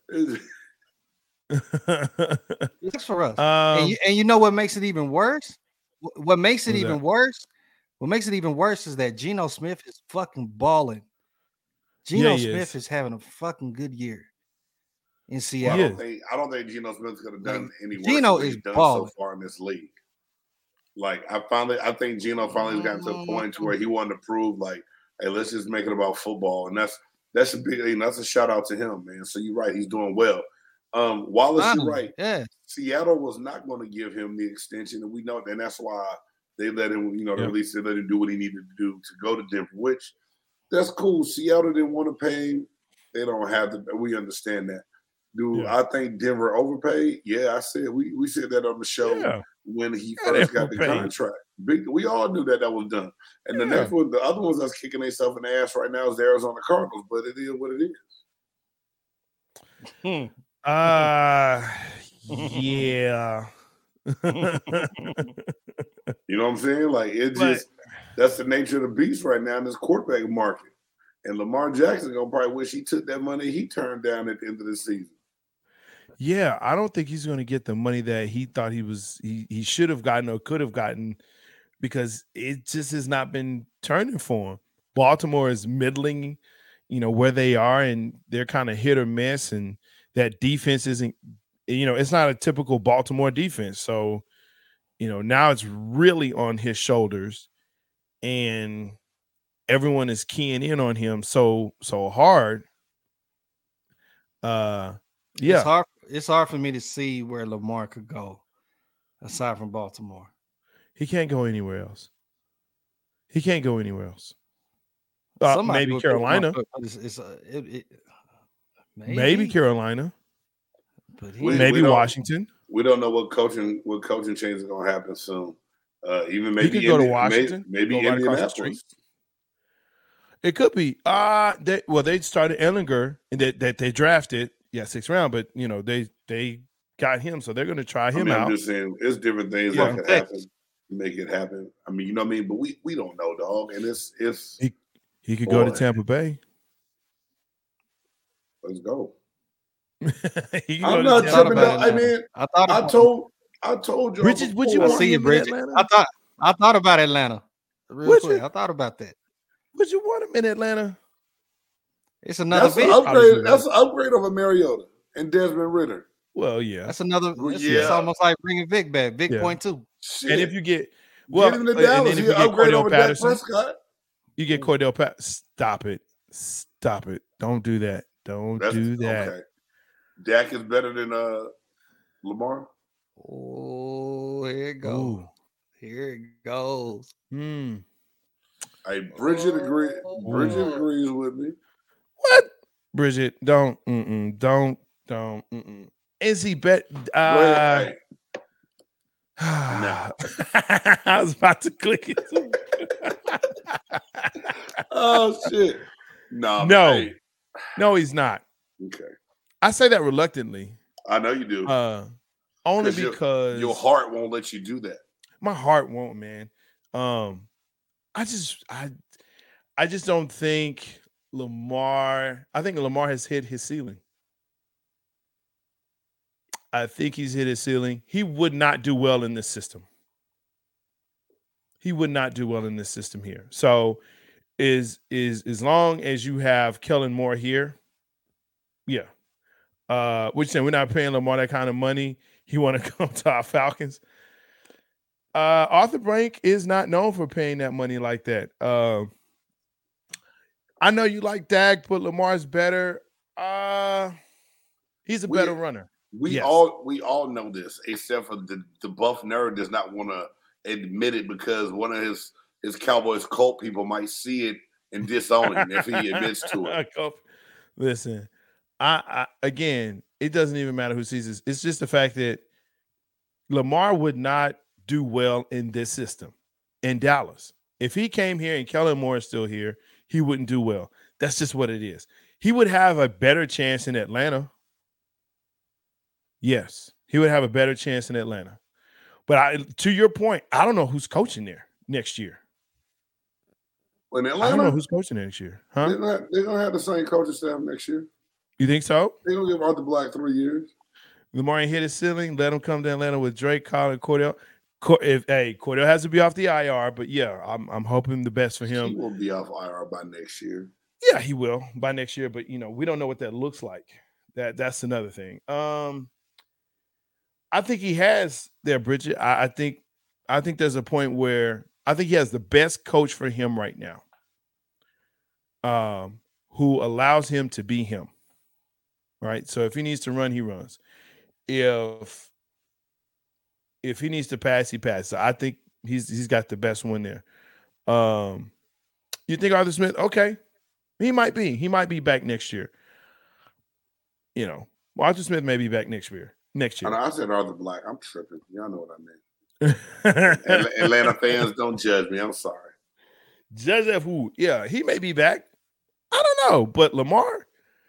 It's for us. Um, and, you, and you know what makes it even worse? What makes it even that? worse? What makes it even worse is that Geno Smith is fucking balling. Geno yeah, Smith is. is having a fucking good year in Well, Seattle. I don't think I don't think Geno Smith's gonna have done any worse Geno than is he's done balling. so far in this league. Like I finally, I think Geno finally has gotten to a point to where he wanted to prove, like, hey, let's just make it about football, and that's that's a big, you know, that's a shout out to him, man. So you're right, he's doing well. Um, Wallace, Finally, you're right. Yeah. Seattle was not going to give him the extension, and we know, and that's why they let him, you know, Yeah. at least they let him do what he needed to do to go to Denver, which that's cool. Seattle didn't want to pay him. They don't have to. We understand that. Do Yeah. I think Denver overpaid? Yeah, I said we we said that on the show Yeah. when he Yeah, first they got the overpaid. contract. Big, we all knew that that was done. And the Yeah. next one, the other ones that's kicking themselves in the ass right now is the Arizona Cardinals, but it is what it is. Hmm. Uh yeah. You know what I'm saying? Like it But- just that's the nature of the beast right now in this quarterback market. And Lamar Jackson gonna probably wish he took that money he turned down at the end of the season. Yeah, I don't think he's going to get the money that he thought he was he he should have gotten or could have gotten because it just has not been turning for him. Baltimore is middling, you know, where they are, and they're kind of hit or miss, and that defense isn't, you know, it's not a typical Baltimore defense. So, you know, now it's really on his shoulders, and everyone is keying in on him so so hard. Uh, yeah, It's hard. It's hard for me to see where Lamar could go, aside from Baltimore. he can't go anywhere else. He can't go anywhere else. Uh, Somebody maybe would pick him up, Carolina. but It's, it's, uh, it, it, maybe, Maybe Carolina. but he, We- Maybe don't- Washington. We don't know what coaching what coaching change is going to happen soon. Uh, even maybe could go to Indi- may- Washington, maybe go right across the Indianapolis. street. It could be. Uh they well, they started Ellinger and that they, they drafted, yeah, sixth round, but you know, they they got him, so they're gonna try I him mean, out. I'm just saying, it's different things Yeah. that could happen to make it happen. I mean, you know what I mean? But we we don't know, dog. And it's it's He he could go to Boy. Tampa Bay. let's go. He could I'm go not to I thought Tampa tripping. about Bay. Dog. I Atlanta. mean, I thought. I About, told I told you. Bridget, would you I want see you, him in Bridget. Atlanta? I thought. I thought about Atlanta. Real Would quick, you? I thought about that. Would you want him in Atlanta? It's another That's an big. upgrade. That's an upgrade over Mariota and Desmond Ritter. Well, yeah. That's another. Well, It's, yeah. it's almost like bringing Vic back. Vic Yeah. point two. Shit. And if you get well, Get him to and Dallas, then if he you get upgrade Cordell over Dak Patterson, Prescott. you get Cordell Pat. Stop it. Stop it. Don't do that. Don't That's do that. okay. Dak is better than uh Lamar. Oh, here it goes. Ooh. Here it goes. Hmm. Hey, Bridget agree. Bridget Oh. agrees with me. What? Bridget, don't, mm-mm, don't, don't, mm-mm. Is he bet? Go Uh, ahead. Hey, I was about to click it. too. oh shit. No. No. Hey, No, he's not. okay. I say that reluctantly, I know you do. uh, only 'Cause your- because Your heart won't let you do that. my heart won't, man. Um, I just, I, I just don't think Lamar. I think Lamar has hit his ceiling. I think he's hit his ceiling. He would not do well in this system. He would not do well in this system here. So, is is as long as you have Kellen Moore here, yeah. Uh, which saying we're not paying Lamar that kind of money. He want to come to our Falcons. Uh, Arthur Blank is not known for paying that money like that. Uh, I know you like Dak, but Lamar's better. Uh, he's a We- better runner. We Yes. all we all know this, except for the, the buff nerd does not want to admit it because one of his his Cowboys cult people might see it and disown him if he admits to it. Go- Listen, I, I again, it doesn't even matter who sees this. It's just the fact that Lamar would not do well in this system in Dallas. If he came here and Kellen Moore is still here, he wouldn't do well. That's just what it is. He would have a better chance in Atlanta. Yes, he would have a better chance in Atlanta. But I, to your point, I don't know who's coaching there next year. In I don't know Atlanta, who's coaching there next year. Huh? they're, not, they're gonna have the same coaching staff next year. You think so? They're gonna give Arthur Black three years. Lamar ain't hit his ceiling. Let him come to Atlanta with Drake, Colin, Cordell. Cor- if hey, Cordell has to be off the I R, but yeah, I'm I'm hoping the best for He him. will be off I R by next year. Yeah, he will by next year, but you know, we don't know what that looks like. That that's another thing. Um, I think he has there, Bridget. I, I think I think there's a point where I think he has the best coach for him right now. Um, who allows him to be him. Right. So if he needs to run, he runs. If if he needs to pass, he passes. So I think he's he's got the best one there. Um, you think Arthur Smith? Okay, he might be. He might be back next year. You know, Arthur Smith may be back next year. Next I, know, year. I said Arthur Black. I'm tripping. Y'all know what I mean. Atla- Atlanta fans, don't judge me. I'm sorry. Judge F. Who? Yeah, he may be back. I don't know, but Lamar.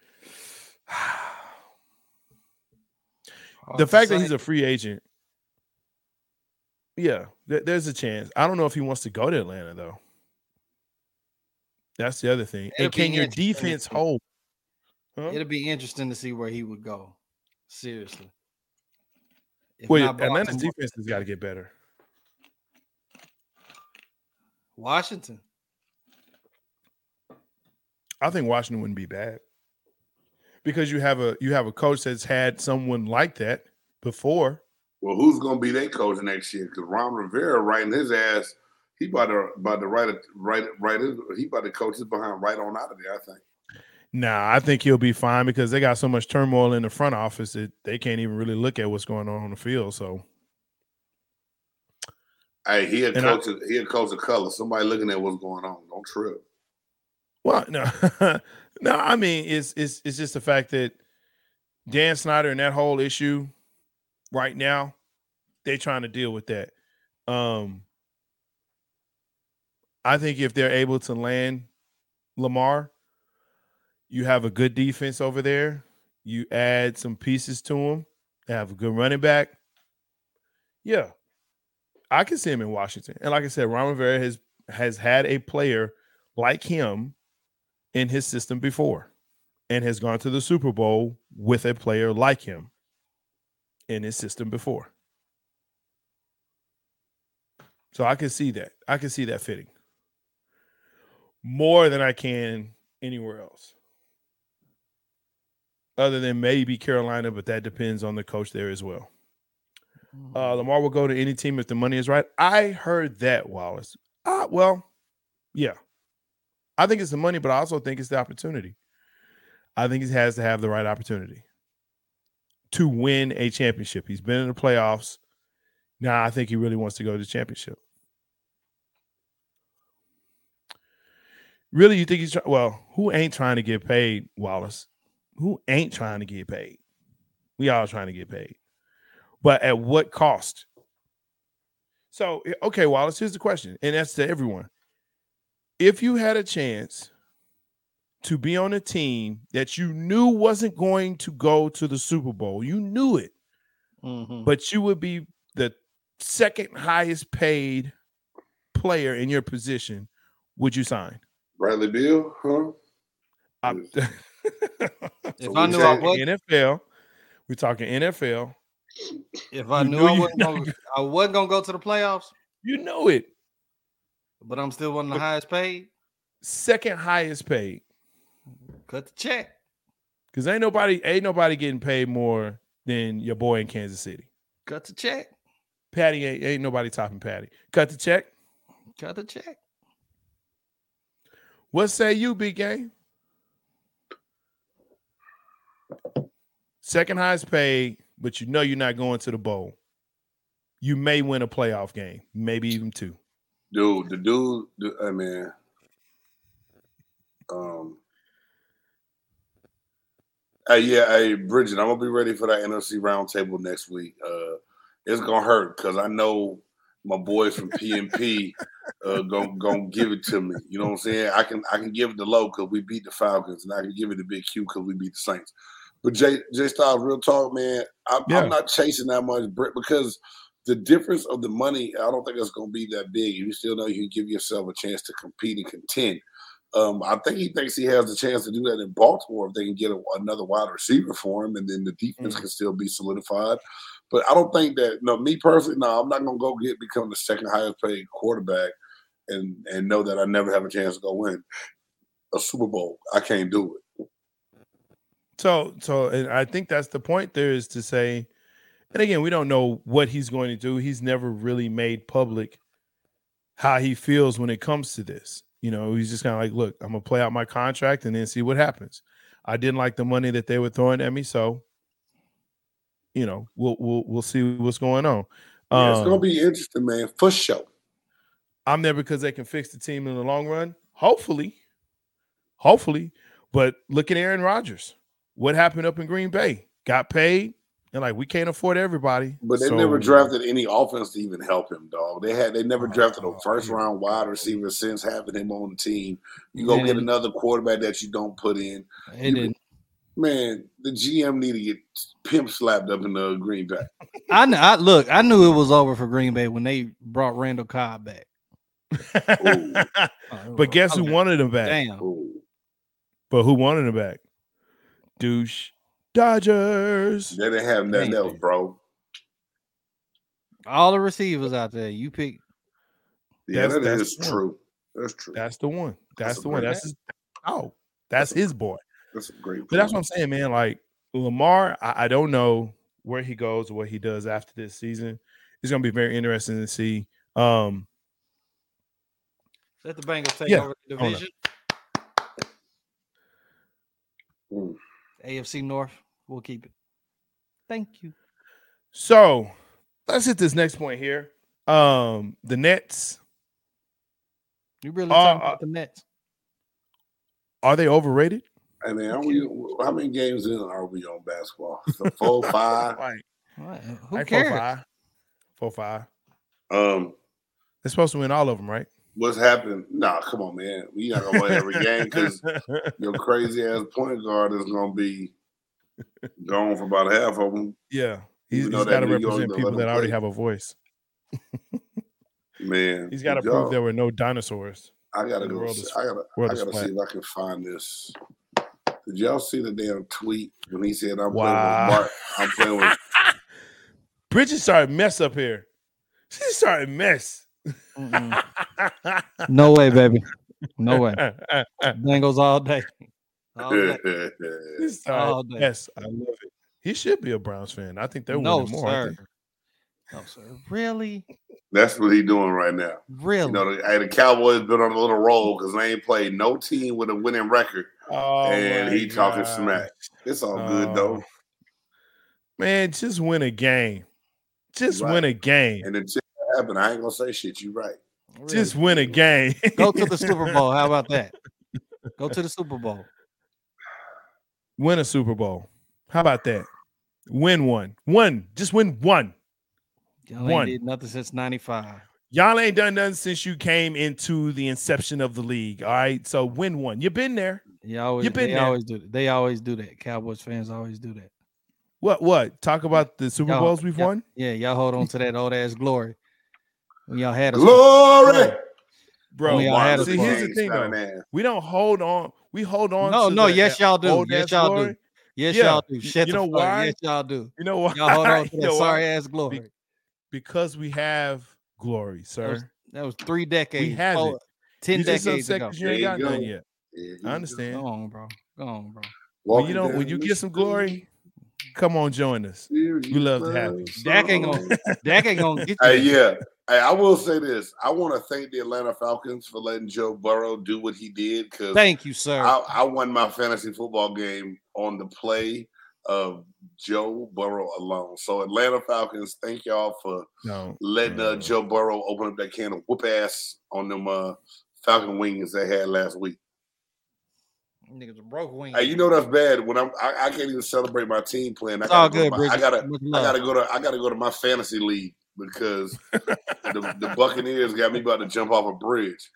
The fact that he's a free agent, yeah, th- there's a chance. I don't know if he wants to go to Atlanta though. That's the other thing. It'll And can be your interesting to defense see. hold? Huh? It'll be interesting to see where he would go. Seriously. If Wait, not Atlanta's Baltimore, defense has got to get better. Washington. I think Washington wouldn't be bad because you have a you have a coach that's had someone like that before. Well, who's going to be their coach next year? Because Ron Rivera writing his ass, he about to about to write it, write write his, he about to coach his behind right on out of there. I think. Nah, I think he'll be fine because they got so much turmoil in the front office that they can't even really look at what's going on on the field. So, hey, he a And coach. of, he a coach of color. Somebody looking at what's going on. Don't trip. well, no, no. I mean, it's it's it's just the fact that Dan Snyder and that whole issue right now, they're trying to deal with that. Um, I think if they're able to land Lamar, you have a good defense over there. You add some pieces to them. They have a good running back. Yeah, I can see him in Washington. And like I said, Ron Rivera has has had a player like him in his system before and has gone to the Super Bowl with a player like him in his system before. So I can see that. I can see that fitting more than I can anywhere else. Other than maybe Carolina, but that depends on the coach there as well. Uh, Lamar will go to any team if the money is right. I heard that, Wallace. Uh, well, yeah. I think it's the money, but I also think it's the opportunity. I think he has to have the right opportunity to win a championship. He's been in the playoffs. Now I think he really wants to go to the championship. Really, you think he's trying? Well, who ain't trying to get paid, Wallace? Who ain't trying to get paid? We all trying to get paid. But at what cost? So, okay, Wallace, here's the question, and that's to everyone. If you had a chance to be on a team that you knew wasn't going to go to the Super Bowl, you knew it, Mm-hmm. but you would be the second highest paid player in your position, would you sign? Bradley Beal, huh? I, If So I we knew I saying- was, N F L, we're talking N F L. if I You knew knew I you wasn't, not gonna, I wasn't gonna go to the playoffs, You know it. but I'm still one of the But- highest paid. Second highest paid. Cut the check. Because ain't nobody, ain't nobody getting paid more than your boy in Kansas City. Cut the check. Patty ain't, ain't nobody topping Patty. Cut the check. Cut the check. What say you, big game? Second highest paid, but you know you're not going to the bowl. You may win a playoff game, maybe even two. Dude, the dude, the, I mean, um, hey, yeah, hey, Bridget, I'm gonna be ready for that N F C roundtable next week. Uh, it's gonna hurt because I know my boys from P N P uh, gonna gonna give it to me. You know what I'm saying? I can I can give it to Low because we beat the Falcons, and I can give it to Big Q because we beat the Saints. But Jay Jay Styles, real talk, man. I'm, Yeah. I'm not chasing that much, Brit, because the difference of the money, I don't think it's going to be that big. You still know you can give yourself a chance to compete and contend. Um, I think he thinks he has the chance to do that in Baltimore if they can get a, another wide receiver for him, and then the defense Mm. can still be solidified. But I don't think that. No, me personally, no, I'm not going to go get become the second highest paid quarterback and and know that I never have a chance to go win a Super Bowl. I can't do it. So, so, and I think that's the point there is to say, and again, we don't know what he's going to do. He's never really made public how he feels when it comes to this. You know, he's just kind of like, look, I'm gonna play out my contract and then see what happens. I didn't like the money that they were throwing at me, so you know, we'll we'll we'll see what's going on. Yeah, it's gonna Um, be interesting, man, for sure. I'm there because they can fix the team in the long run. Hopefully, hopefully. But look at Aaron Rodgers. What happened up in Green Bay? Got paid, and like we can't afford everybody. But they So- never drafted any offense to even help him, dog. They had they never drafted a Oh, first here round we wide go. receiver since having him on the team. You go Man, get another quarterback that you don't put in. It You- didn't. Man, the G M need to get pimp slapped up in the Green Bay. I, kn- I look. I knew it was over for Green Bay when they brought Randall Cobb back. But guess who Okay. wanted him back? Damn. Ooh. But who wanted him back? Douche Dodgers. They didn't have nothing Man. else, bro. All the receivers out there, you pick. Yeah, That's- that that's is true. true. That's true. That's the one. That's That's the a one. great That's his, oh, That's, that's his a, boy. That's a great point. But that's what I'm saying, man. Like Lamar, I, I don't know where he goes or what he does after this season. It's going to be very interesting to see. Um, Let the Bengals take yeah, over the division. Mm. A F C North, we'll keep it. Thank you. So let's hit this next point here. Um, the Nets. You really Uh, talking about the Nets? Are they overrated? I mean, are we, how many games in are we on basketball? So four, five? Like, What? Who like cares? Four, five. Four, five. Um, They're supposed to win all of them, right? What's happened? Nah, come on, man. We not gonna win every game because your crazy ass point guard is gonna be gone for about half of them. Yeah, he's, Even though he's that got to New York represent don't people let that him already play. have a voice. Man, He's got to did prove y'all- there were no dinosaurs. I gotta the go. world See, is- I gotta. world I is gotta flat. see if I can find this. Did y'all see the damn tweet when he said, "I'm Wow. playing with Bart. I'm playing with." Bridget started mess up here. She started mess. Mm-mm. No way, baby. No way. Bengals all day. All day. She started All day. mess. I love it. He should be a Browns fan. I think they're No, winning more. aren't sir. No, sir. Really? That's what he's doing right now. Really? You know, the, hey, the Cowboys been on a little roll because they ain't played no team with a winning record, they? Oh, and my he talking gosh. smack. It's all good Oh. though. Man, just win a game. Just Right. win a game. And until that happen, I ain't gonna say shit. You right. Really? Just win a game. Go to the Super Bowl. How about that? Go to the Super Bowl. Win a Super Bowl. How about that? Win one. One. Just win one. Y'all One. ain't did nothing since ninety-five. Y'all ain't done nothing since you came into the inception of the league. All right. So win one. You've been there. You always, You been they there. always do that. They always do that. Cowboys fans always do that. What? What? Talk about the Super Y'all- Bowls we've y'all- won? Yeah, y'all hold on to that old ass glory. When y'all had us. Glory. Bro, When y'all had us see, for- here's the thing, though. We don't hold on. We hold on No, to no, the, yes, that y'all do. old Yes, ass y'all glory. do. Yes, Yeah. y'all do. You- Shut you the know fuck- why? Yes, y'all do. You know why? Y'all hold on to You that know why? sorry ass glory. Because we have glory, That sir. was, that was three decades. We have four- it. Ten You just decades upset ago. 'cause you ain't There got you none go. yet. There you I go. understand. Go on, bro. Go on, bro. When Walking you know when down you the get some street, glory, come on, join us. serious We love to have you. love Dak ain't song. gonna Dak ain't gonna get you. Hey, there. yeah. Hey, I will say this. I want to thank the Atlanta Falcons for letting Joe Burrow do what he did because Thank you, sir. I, I won my fantasy football game on the play of Joe Burrow alone. So Atlanta Falcons, thank y'all for No, letting uh, no. Joe Burrow open up that can of whoop ass on them uh, Falcon wings they had last week. Niggas broke wings. Hey, you know that's bad when I'm I, I can't even celebrate my team playing. I It's all gotta go good, to my, I Bridget. gotta Much I love. gotta go to I gotta go to my fantasy league because the, the Buccaneers got me about to jump off a bridge.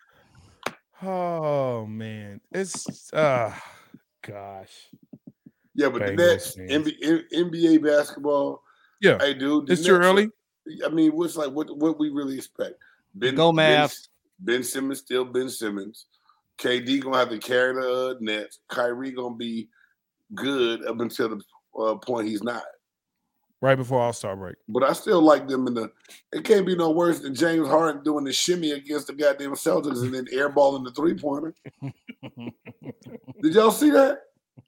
Oh man, it's uh gosh. Yeah, but Bengals the Nets, fans. N B A, N B A basketball. Yeah, Hey, dude, the it's too Nets are- early. I mean, what's like what what we really expect? Ben, Go ben, Mavs. Ben Simmons still Ben Simmons. K D gonna have to carry the uh, Nets. Kyrie gonna be good up until the uh, point he's not. Right before All Star break. But I still like them in the. It can't be no worse than James Harden doing the shimmy against the goddamn Celtics and then airballing the three pointer. Did y'all see that?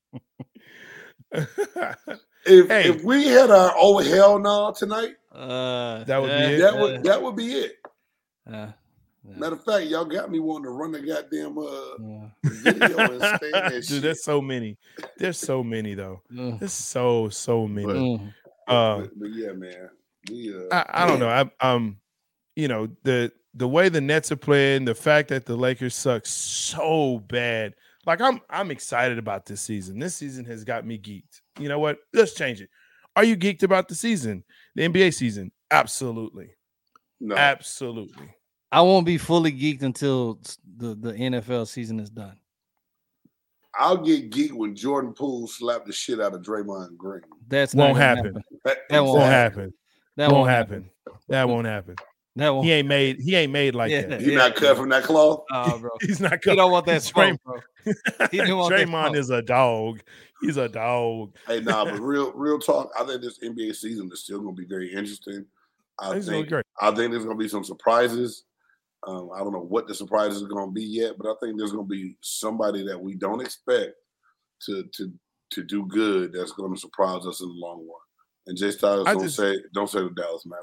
If Hey. if we had our oh hell no tonight, Uh, That would be uh, it? that uh, would that would be it. uh, Matter of fact, y'all got me wanting to run the goddamn uh, uh, video and stand that Dude, shit. there's so many. There's so many though. uh, There's so so many. But- mm. Uh, but, but yeah, man, we uh, I, I don't know. I um, you know, the the way the Nets are playing, the fact that the Lakers suck so bad. Like I'm I'm excited about this season. This season has got me geeked. You know what? Let's change it. Are you geeked about the season? The N B A season? Absolutely. No, Absolutely. I won't be fully geeked until the, the N F L season is done. I'll get geeked when Jordan Poole slapped the shit out of Draymond Green. That's Won't not gonna happen. That, That Won't happen. That won't happen. That won't happen. That won't. He ain't made. He ain't made like Yeah. that. He not cut from that cloth. Oh, bro. He's not. He don't want that Draymond- smoke, bro. He didn't want that Draymond smoke. is a dog. He's a dog. Hey, nah, but real, real talk. I think this N B A season is still going to be very interesting. I He's gonna be think, great. I think there's going to be some surprises. Um, I don't know what the surprises are going to be yet, but I think there's going to be somebody that we don't expect to to to do good that's going to surprise us in the long run. And Jay Styles, I don't just- say don't say the Dallas Mavericks.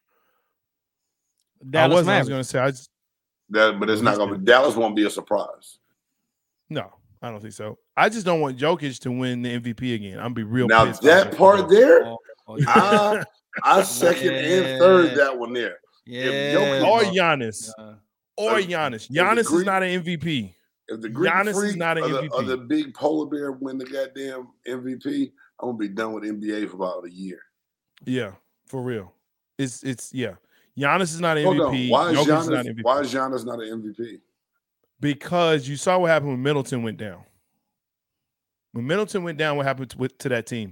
I Dallas wasn't. I was Mavericks. going to say I just That, but it's Well, not he going to be. Dallas won't be a surprise. no. I don't think so. I just don't want Jokic to win the M V P again. I'm be real. Now pissed that off if part he does. there, Oh, oh, yeah. I I second and third that one there. yeah. Jokic- or bro. Giannis, Uh, or Uh, Giannis. the Giannis is Greek- not an M V P. If the Greek Giannis is freak not an or the, M V P. or the big polar bear win the goddamn M V P, I'm gonna be done with N B A for about a year. Yeah, for real. It's it's yeah. Giannis is not an Hold M V P. on, why is Jokic is not Giannis? an M V P Why is Giannis not an M V P? because you saw what happened when Middleton went down. When Middleton went down, what happened to, with, to that team?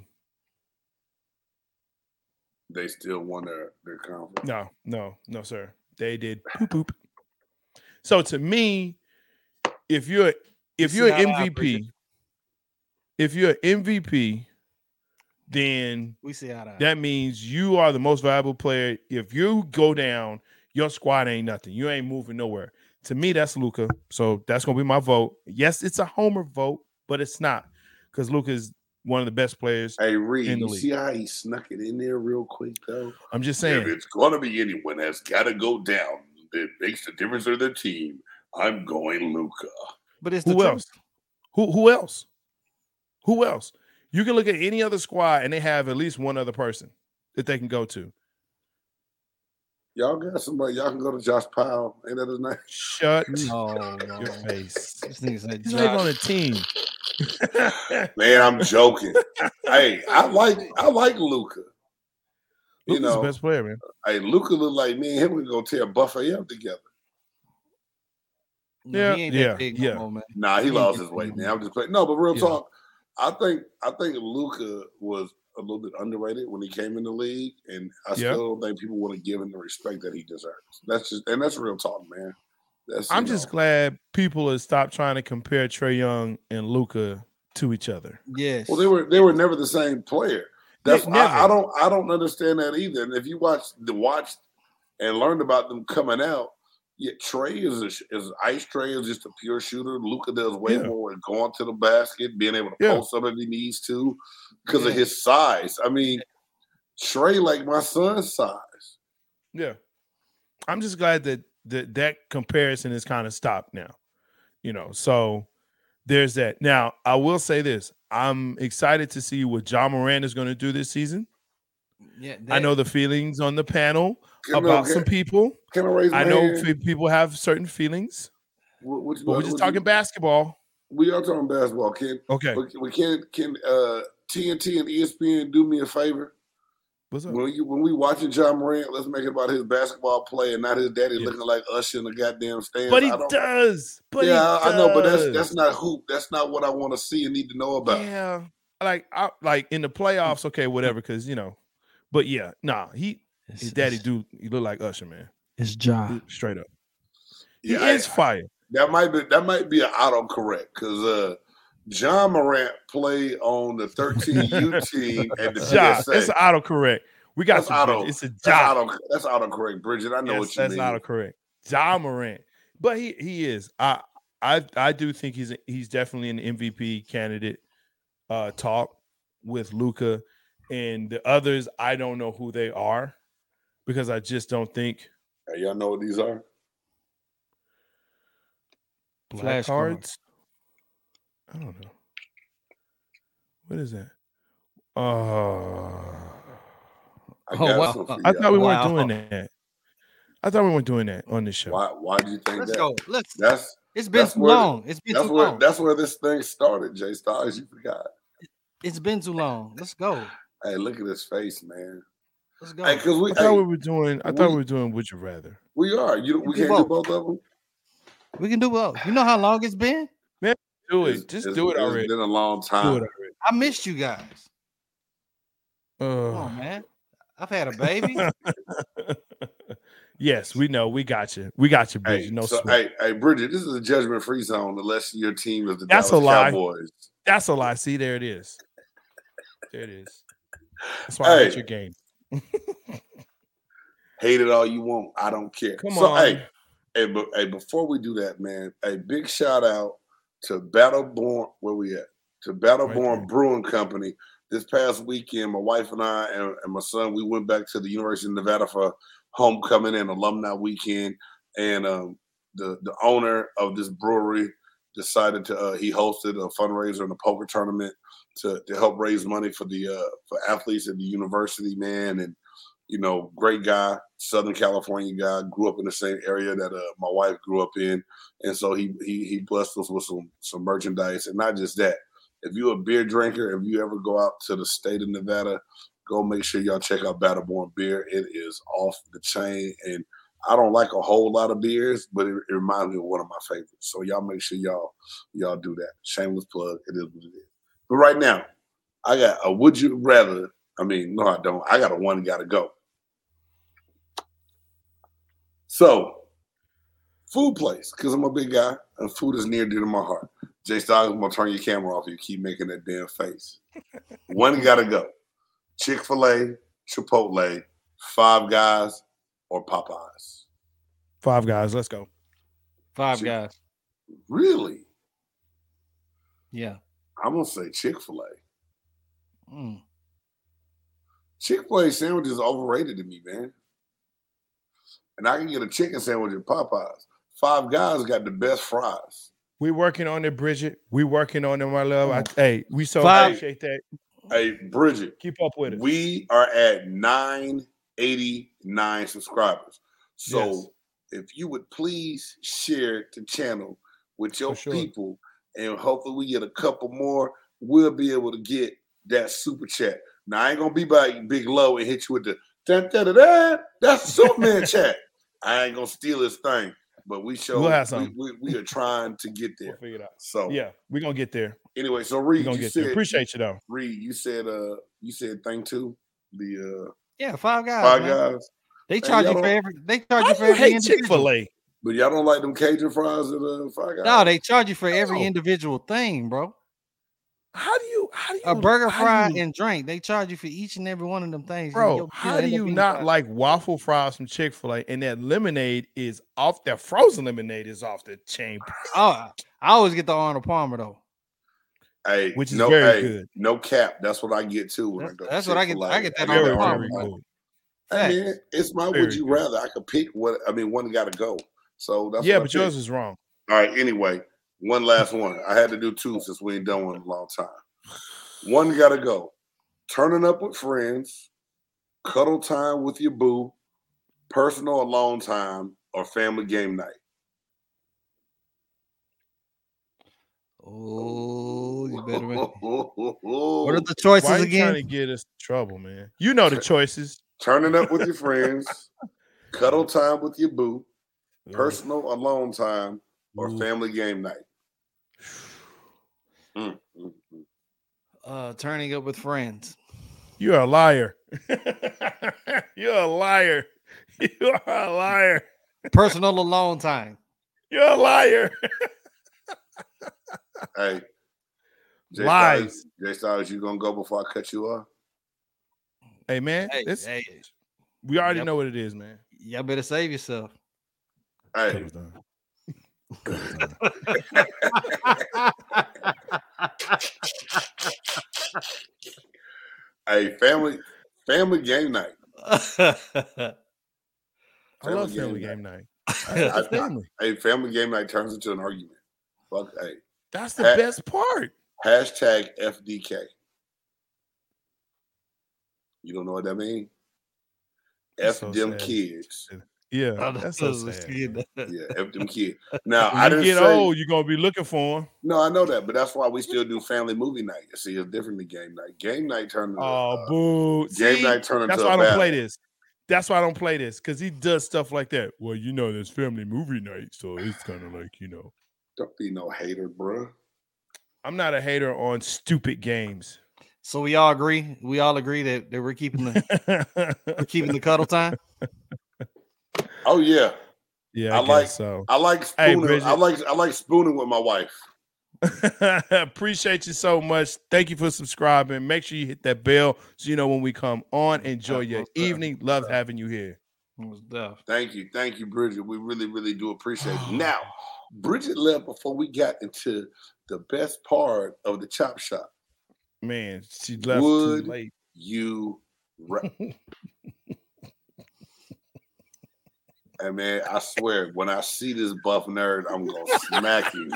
They still won their their conference. No, no, no, sir. They did poop poop. So to me, if you're if see you're how an I M V P, if you're an M V P, then we see how that. that means you are the most valuable player. If you go down, your squad ain't nothing. You ain't moving nowhere. To me, that's Luka. So that's gonna be my vote. Yes, it's a homer vote, but it's not because Luka is one of the best players. Hey Reed, in the you league. see how he snuck it in there real quick though? I'm just If saying. it's gonna be anyone that's gotta go down, it makes the difference to the team. I'm going Luka. but it's the Who truth. else? Who who else? Who else? You can look at any other squad and they have at least one other person that they can go to. Y'all got somebody. Y'all can go to Josh Powell. Ain't that his name? Shut No, your no. face. This nigga said He's not even Josh. on a team. Man, I'm joking. Hey, I like I like Luka. You Luka's know, the best player, man. hey, Luka look like me and him. We gonna tear a buffet up together. No, Yeah, he ain't yeah, that big yeah. no more, man. Nah, he He lost ain't his that weight, big man. no I'm just playing. No, but real Yeah. talk. I think I think Luka was a little bit underrated when he came in the league, and I Yeah. still don't think people want to give him the respect that he deserves. That's just and that's real talk, man. That's you I'm just know. glad people have stopped trying to compare Trey Young and Luka to each other. Yes. Well, they were they were never the same player. That's They- never. I, I don't I don't understand that either. And if you watch the watched and learned about them coming out, yeah, Trey is a, is Ice Trey is just a pure shooter. Luka does way Yeah. more with going to the basket, being able to Yeah. post up if he needs to, because of Yeah. his size. I mean, Trey like my son's size. Yeah. I'm just glad that that, that comparison is kind of stopped now. You know, so there's that. Now, I will say this. I'm excited to see what John Moran is going to do this season. Yeah, I know the feelings on the panel Can, no, about can, some people. can I raise my I know hand? fe- people have certain feelings, What- what you- but we're just what talking you- basketball. We are talking basketball. Can Okay. we, we can can uh, T N T and E S P N do me a favor? What's up? When you when we watching John Morant, let's make it about his basketball play and not his daddy Yes. looking like Usher in the goddamn stands. But he I don't, does. But yeah, he I, I know, but that's does. that's not hoop. That's not what I want to see and need to know about. Yeah, like I like in the playoffs, okay, whatever, because you know. But yeah, nah, he It's, his daddy it's, do he look like Usher, man, it's Ja. straight up. Yeah, he I- is fire. that might be that might be an autocorrect because uh, John Morant played on the thirteen U team at the Ja, P S A. it's autocorrect. We got That's some auto. Bridget. It's a That's Ja. auto. That's autocorrect, Bridget. I know Yes, what you that's mean. autocorrect. Ja Morant, but he he is. I I I do think he's he's definitely an M V P candidate. Uh, talk with Luka and the others. I don't know who they are because I just don't think Hey, y'all know what these are? black Flashcards. cards. I don't know. What is that? Uh, I Oh, got wow. some for I y'all. thought we Wow. weren't doing that. I thought we weren't doing that on this show. Why? Why do you think Let's that? go. Let's. That's It's been that's too where the- long. It's been that's too where long. that's where this thing started, Jay Styles. You forgot. It's been too long. Let's go. Hey, look at his face, man. Let's go. Hey, because we I thought hey, we were doing. I thought we- we were doing. Would you rather? we are. You we do can't do both. both of them. We can do both. You know how long it's been? Do It's- it. Just it's- do it It's already. been a long Do time. it I missed you guys. already. Come Uh, on, man. I've had a baby. yes, we know. We got you. We got you, Bridget. Hey, no so sweat. hey, hey, Bridget, this is a judgment-free zone unless your team is the That's Dallas a lie. Cowboys. That's a lie. See, there it is. There it is. That's why I hate Hey. your game. Hate it all you want. I don't care. Come so on. hey, Hey, but hey, before we do that, man, a big shout out to Battleborn. Where we at? To Battleborn Right Brewing Company. This past weekend, my wife and I and, and my son, we went back to the University of Nevada for homecoming and alumni weekend. And um, the the owner of this brewery decided to uh, he hosted a fundraiser and a poker tournament to to help raise money for the uh, for athletes at the university, man. And you know, great guy, Southern California guy, grew up in the same area that uh, my wife grew up in, and so he he he blessed us with some some merchandise, and not just that. If you're a beer drinker, if you ever go out to the state of Nevada, go make sure y'all check out Battleborn Beer. It is off the chain, and I don't like a whole lot of beers, but it, it reminds me of one of my favorites. So y'all make sure y'all y'all do that. Shameless plug. It is what it is. But right now, I got a would you rather. I mean, no, I don't. I got a one got to go. So, food place, because I'm a big guy, and food is near dear to my heart. Jay Styles, I'm going to turn your camera off if you keep making that damn face. One got to go. Chick-fil-A, Chipotle, Five Guys, or Popeyes? Five Guys. Let's go. Five Chick- Guys. Really? Yeah. I'm going to say Chick-fil-A. Mm. Chick-fil-A sandwich is overrated to me, man. And I can get a chicken sandwich at Popeyes. Five Guys got the best fries. We working on it, Bridget. We working on it, my love. I, hey, we so Five- appreciate that. Hey, Bridget. Keep up with it. We are at nine eighty-nine subscribers. So Yes. if you would please share the channel with your For sure. people, and hopefully we get a couple more, we'll be able to get that super chat. Now, I ain't going to be by Big Low and hit you with the da da da da. That's the Superman chat. I ain't going to steal his thing, but we show We'll have we, some. we, we are trying to get We'll there. figure it out. So Yeah, we're gonna get there. anyway, so We're Reed, gonna you get said, there. Appreciate you though. Reed, you said uh you said thing two, the uh Yeah, Five Guys. Five man. Guys. They charge y'all you for don't- every. They charge How you do for you every hate individual. Chick-fil-A? But y'all don't like them Cajun fries at uh, Five Guys? No, they charge you for every No. individual thing, bro. How do you how do you A burger, how do fry, you- and drink. They charge you for each and every one of them things. Bro, Your how bill do end up you being not five- like waffle fries from Chick-fil-A and that lemonade is off that frozen lemonade is off the chain, Oh, I always get the Arnold Palmer though. Hey, which is no, very hey, good. No cap. That's what I get too when I That's- go. that's what I get- Chick-fil-A. I get that get Arnold Very, Palmer. very Arnold. good. Hey man, Facts. it's my Very would you good. rather. I could pick what I mean. One got to go. So that's Yeah, what I but yours picked. is wrong. All right. Anyway, one last one. I had to do two since we ain't done one in a long time. One got to go. Turning up with friends, cuddle time with your boo, personal alone time, or family game night. Oh, you better. Make... What are What the choices Why are you again? trying to get us in trouble, man? You know the choices. Turning up with your friends, cuddle time with your boo, Ugh. personal alone time, or Ooh. family game night. Mm, mm, mm. Uh, turning up with friends. You're a liar. You're a liar. You are a liar. Personal alone time. You're a liar. Hey, Jay Lies. Styles, Jay Styles, you gonna go before I cut you off? Hey man, Hey, this, hey, we already Yep. know what it is, man. y'all better save yourself. Hey, hey, family, family game night. I Family love family game game night. I- That's I- the family. Hey, family game night turns into an argument. Fuck, hey, That's the Ha- best part. hashtag F D K. You don't know what that means? That's F so them sad. kids. Yeah, Oh, that's so that's sad. good. Yeah, F them kids. Now When I you didn't get say old, you're gonna be looking for them. no, I know that, but that's why we still do family movie night. You see, it's different than game night. Game night turned into Oh, uh, boo! game See, night turned into that's a why I don't battle. play this. That's why I don't play this because he does stuff like that. Well, you know, there's family movie night, so it's kind of like you know. Don't be no hater, bro. I'm not a hater on stupid games. So we all agree. We all agree that, that we're keeping the we're keeping the cuddle time. Oh yeah, Yeah, I I, like- guess so. I like Hey, spooning. Bridget. I like I like spooning with my wife. Appreciate you so much. Thank you for subscribing. Make sure you hit that bell so you know when we come on. Enjoy Yeah, your most definitely, evening. most Love definitely. having you here. Thank you. Thank you, Bridget. We really, really do appreciate it. Now, Bridget left before we got into the best part of the chop shop. Man, she left Would too late. You ra- Hey man, I swear, when I see this buff nerd, I'm gonna smack you.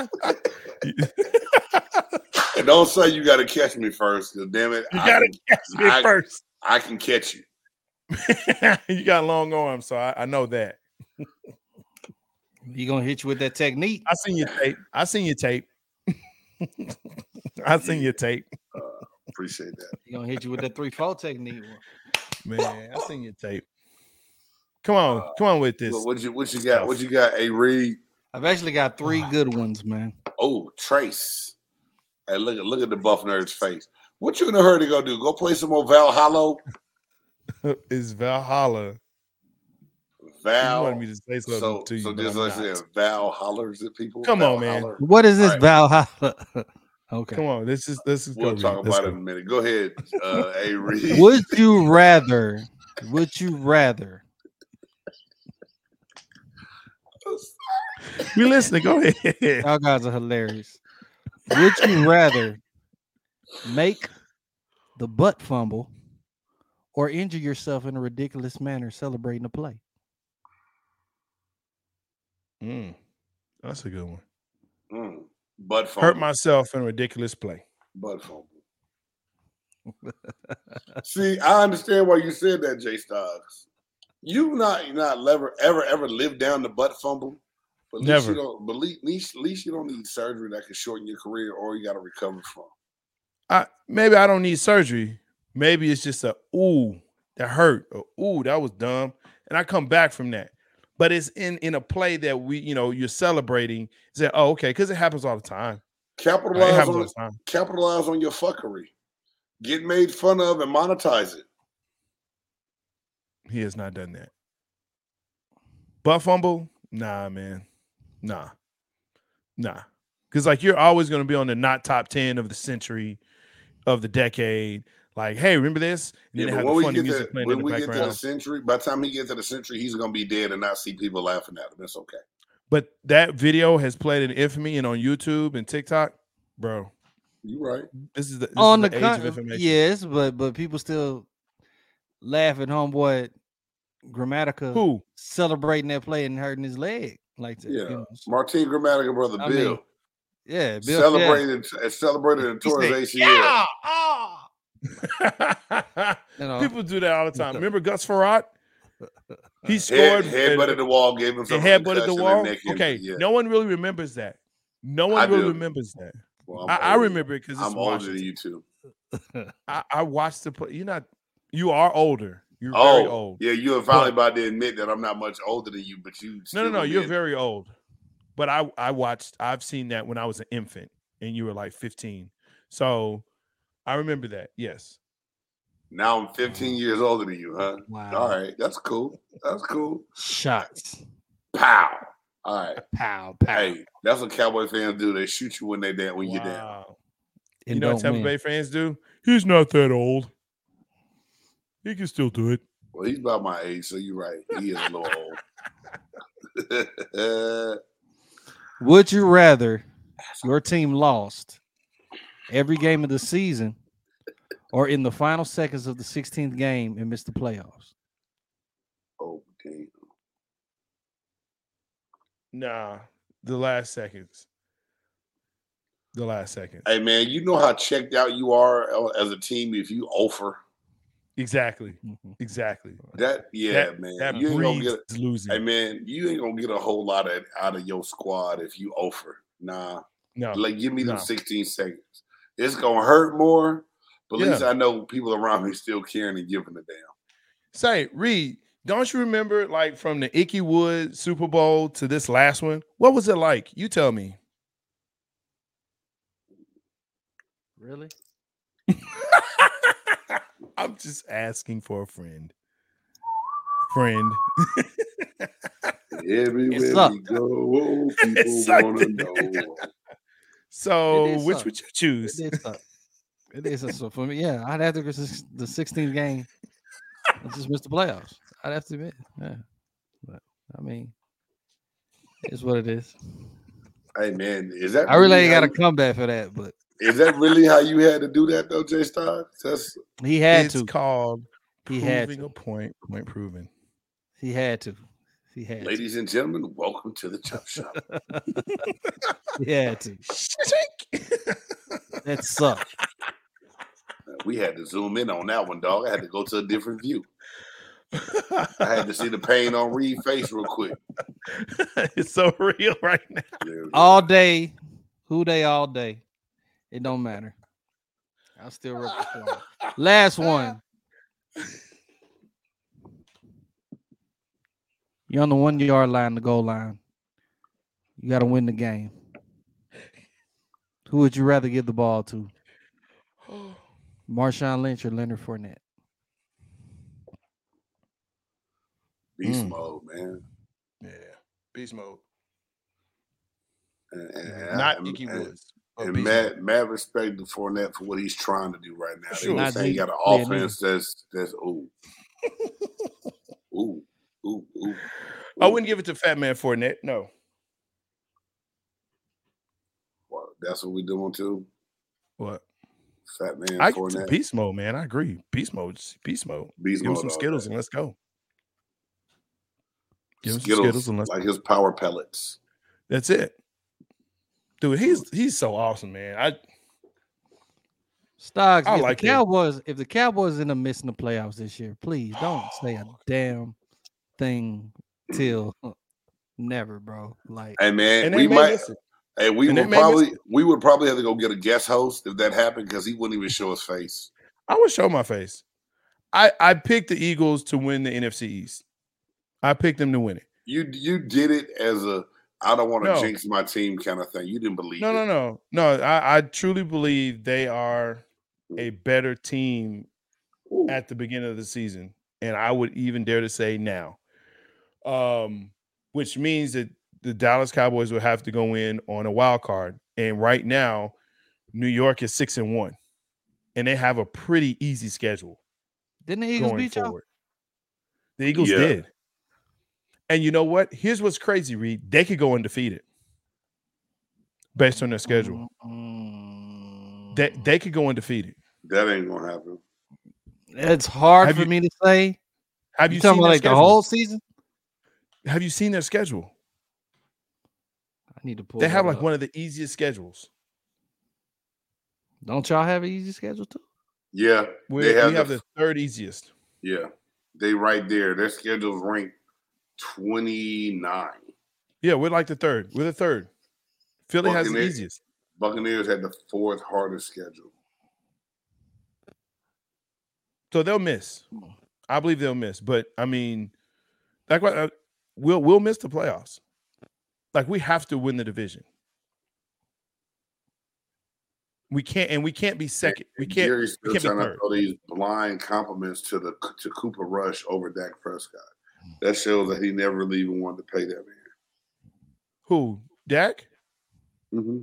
And don't say you gotta catch me first, because damn it, You I gotta can, catch me I, first. I can catch you. You got long arms, so I, I know that. He gonna hit you with that technique. I seen your tape. I seen your tape. I seen your tape. Uh, appreciate that. He gonna hit you with that three four technique. Man, I seen your tape. Come on, uh, come on with this. What you what you got? What you got? A Reed. I've actually got three good ones, man. Oh, Trace. Hey, look at look at the buff nerd's face. What you in a hurry to go do? Go play some more Valhalla? Is Valhalla? Val. You wanted me to say something so, to you. So just like I said, Val hollers at people. Come Val on, man. Holler. What is this right. Valhalla? Okay. Come on. This is this is. We'll go talk read. about Let's it go. in a minute. Go ahead, uh, A Reed. Would you rather? Would you rather? We listening. Go ahead. Y'all guys are hilarious. Would you rather make the butt fumble or injure yourself in a ridiculous manner celebrating a play? Mm, that's a good one. Mm, butt fumble. Hurt myself in a ridiculous play. Butt fumble. See, I understand why you said that, J Stocks. You not not ever ever ever lived down the butt fumble. But at Never. Least you don't, but at least, at least you don't need surgery that can shorten your career, or you got to recover from. I maybe I don't need surgery. Maybe it's just a ooh that hurt. Or, ooh, that was dumb, and I come back from that. But it's in in a play that we, you know, you're celebrating. Say, oh, okay, because it happens all the time. Capitalize right? It happens on all the time. Capitalize on your fuckery. Get made fun of and monetize it. He has not done that. Butt fumble? Nah, man. Nah. Nah. Because, like, you're always going to be on the not top ten of the century, of the decade. Like, hey, remember this? And yeah, then but have when the funny we, get music to, playing when in the we background. get to the century, by the time he gets to the century, he's going to be dead and not see people laughing at him. It's okay. But that video has played in infamy and on YouTube and TikTok. Bro. You right. This is the, this on is the, the con- age of information. Yes, but but people still laugh at homeboy Grammatica Who celebrating that play and hurting his leg like that. Yeah, you know? Martin Grammatica brother I Bill. mean, yeah, Bill celebrated yeah. celebrated and tore his A C L. Yeah, ah. you know. People do that all the time. Remember Gus Farrat? He scored. Head, headbutted the wall, gave him some headbutted the wall. Okay, okay, yeah. no one really remembers that. No one I really do. remembers that. Well, I, I remember it because I'm older than you too. I, I watched the play. You're not. You are older. You're oh, very old. Yeah, you're finally but, about to admit that I'm not much older than you, but you. No, no, no. You're very old. But I, I watched. I've seen that when I was an infant, and you were like fifteen. So, I remember that. Yes. Now I'm fifteen years older than you, huh? Wow. All right, that's cool. That's cool. Shots. Pow. All right. Pow, pow. Hey, that's what Cowboy fans do. They shoot you when they down when wow. you're down. And you know what Tampa Bay fans do? He's not that old. He can still do it. Well, he's about my age, so you're right. He is a little old. Would you rather your team lost every game of the season or in the final seconds of the sixteenth game and missed the playoffs? Oh, damn. Nah, the last seconds. The last seconds. Hey, man, you know how checked out you are as a team if you offer. Exactly. Exactly. That yeah, that, man. That you ain't gonna get losing. Hey, man, you ain't gonna get a whole lot of out of your squad if you offer. Nah. No. Like give me no. them sixteen seconds. It's gonna hurt more, but at yeah. least I know people around me still caring and giving a damn. Say, Reed, don't you remember like from the Ickey Wood Super Bowl to this last one? What was it like? You tell me. Really? I'm just asking for a friend. Friend. Everywhere we go, people want to know. So, which suck. would you choose? It is, it is so for me. Yeah, I'd have to go to the sixteenth game and just miss the playoffs. I'd have to admit, yeah. But I mean, it's what it is. Hey man, is that I really ain't got a you, comeback for that, but is that really how you had to do that though, J Star? That's he had it's to. called He proving had to. a point, point proven. He had to. He had ladies to. and gentlemen, welcome to the Chop Shop. He had to. That sucked. We had to zoom in on that one, dog. I had to go to a different view. I had to see the pain on Reed's face real quick. It's so real right now. All day, who they all day. It don't matter. I'll still rip the flag. Last one. You're on the one yard line, the goal line. You got to win the game. Who would you rather give the ball to? Marshawn Lynch or Leonard Fournette? Beast Mm. mode, man. Yeah, beast mode. And, and, Not and, Icky and, Woods. but and beast mad, mad respect to Fournette for what he's trying to do right now. For They sure. were Not saying he Zeke. got an Yeah, offense that's that's ooh, ooh, ooh, ooh. I wouldn't give it to Fat Man Fournette. No. Well, that's what we're doing too. What? Fat man I give it to Fournette. beast mode, man. I agree. Beast mode. Beast mode. Beast Give him mode some all Skittles day. and let's go. Give him some Skittles, Skittles and let's like his power pellets. That's it. Dude, he's he's so awesome, man. I Stocks, I if like the him. Cowboys, if the Cowboys end up missing the playoffs this year, please don't say a damn thing till never, bro. Like, Hey man, and they we may might. miss it. Hey, we And they would may miss probably it. we would probably have to go get a guest host if that happened because he wouldn't even show his face. I would show my face. I, I picked the Eagles to win the N F C East. I picked them to win it. You you did it as a I don't want to No. jinx my team kind of thing. You didn't believe No, it. no, no. No, I, I truly believe they are a better team Ooh. at the beginning of the season. And I would even dare to say now. Um, which means that the Dallas Cowboys will have to go in on a wild card. And right now, New York is six and one. And they have a pretty easy schedule didn't the Eagles going beat y'all? forward. The Eagles Yeah. did. And you know what? Here's what's crazy, Reed. They could go undefeated based on their schedule. Mm, They, they could go undefeated. That ain't gonna happen. It's hard Have for you- me to say. Have You you talking seen about their like the schedule? whole season? Have you seen their schedule? I need to pull. They have that like up. one of the easiest schedules. Don't y'all have an easy schedule too? Yeah, We, they have, we have the, the third easiest. yeah. They right there. Their schedule's ranked twenty-nine. Yeah, we're like the third. We're the third. Philly has the Buccaneers- easiest. Buccaneers had the fourth hardest schedule. So they'll miss. I believe they'll miss. But I mean, like what uh, we'll we'll miss the playoffs. Like we have to win the division. We can't, and we can't be second. We can't. Gary's still we can't be trying to third. throw these blind compliments to the to Cooper Rush over Dak Prescott. That shows that he never really even wanted to pay that man. Who? Dak? Mm-hmm.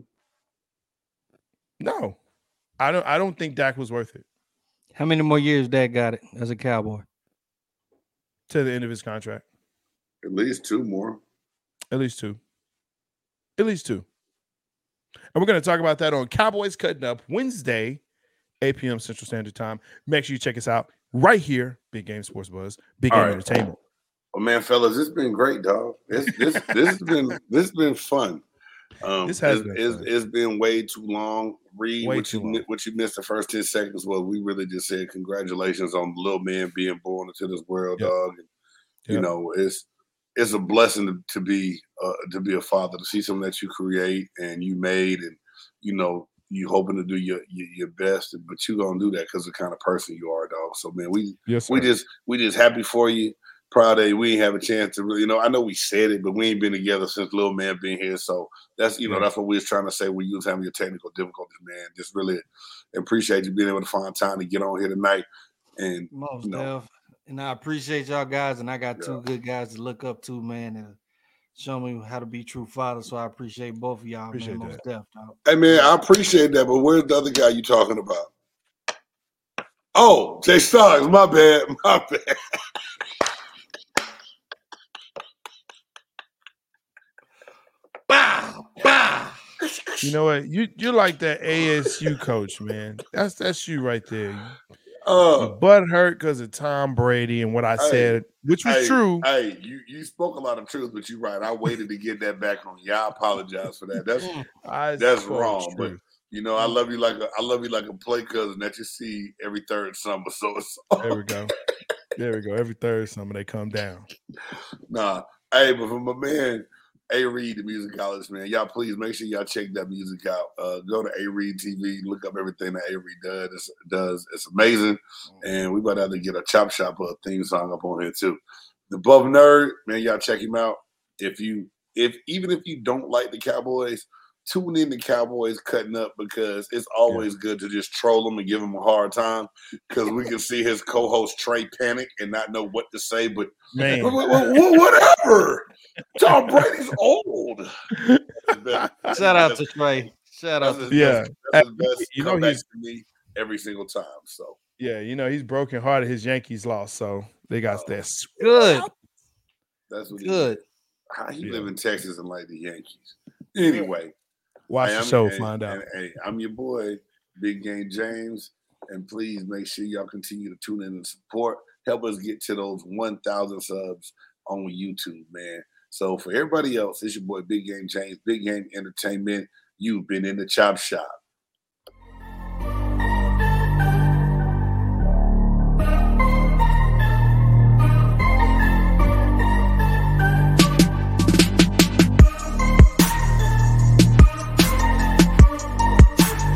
No, I don't. I don't think Dak was worth it How many more years Dak got it as a Cowboy? to the end of his contract. At least two more. At least two. At least two. And we're going to talk about that on Cowboys Cutting Up Wednesday, eight p.m. Central Standard Time. Make sure you check us out right here, Big Game Sports Buzz, Big All Game right. Entertainment. Well, man, fellas, it's been great, dog. This this this has been this has been fun. Um, This has it's, been it's, fun. it's been way too long. Reed, Way what too you long. mi- what you missed the first ten seconds was we really just said congratulations on the little man being born into this world, Yep. dog. And, you Yep. know, it's it's a blessing to, to be uh, to be a father, to see something that you create and you made, and you know you hoping to do your your, your best, but you gonna do that because of the kind of person you are, dog. So man, we Yes, we sir. just we just happy for you. Proud that we ain't have a chance to really, you know, I know we said it, but we ain't been together since little man being here. So that's, you know, Yeah. that's what we was trying to say when you was having your technical difficulties, man. Just really appreciate you being able to find time to get on here tonight. And Most No. def. And I appreciate y'all guys. And I got Yeah. two good guys to look up to, man, and show me how to be true fathers. So I appreciate both of y'all, Appreciate man. Most def, dog. hey man, I appreciate that, but where's the other guy you talking about? Oh, Jay Starks, my bad, my bad. You know what? You you're like that A S U coach, man. That's that's you right there. You, Uh, you butt hurt because of Tom Brady and what I hey, said, which was hey, true. Hey, you you spoke a lot of truth, but you're right. I waited to get that back on you. I apologize for that. That's I that's spoke wrong. But truth. you know, I love you like a I love you like a play cousin that you see every third summer. So it's There we go. There we go. Every third summer they come down. Nah, hey, but for my man A Reed, the musicologist, man, y'all please make sure y'all check that music out. Uh, go to A Reed T V, look up everything that A Reed does. It's, does. It's amazing, and we about to have to get a Chop Shop uh, theme song up on here too. The Buff Nerd, man, y'all check him out. If you, if even if you don't like the Cowboys, tune in to Cowboys Cutting Up because it's always yeah. good to just troll them and give them a hard time because we can see his co-host Trey panic and not know what to say. But man, whatever. Tom Brady's old. Shout out to Trey. Shout out to Trey. Yeah, that's his best. You know he's to me every single time. So yeah, you know he's broken hearted. His Yankees lost, so they got oh, that good. That's what good. He, how he yeah. live in Texas and like the Yankees. Anyway. Watch hey, the I'm, show, hey, find out. Hey, hey, I'm your boy, Big Game James, and please make sure y'all continue to tune in and support. Help us get to those one thousand subs on YouTube, man. So for everybody else, it's your boy, Big Game James, Big Game Entertainment. You've been in the Chop Shop.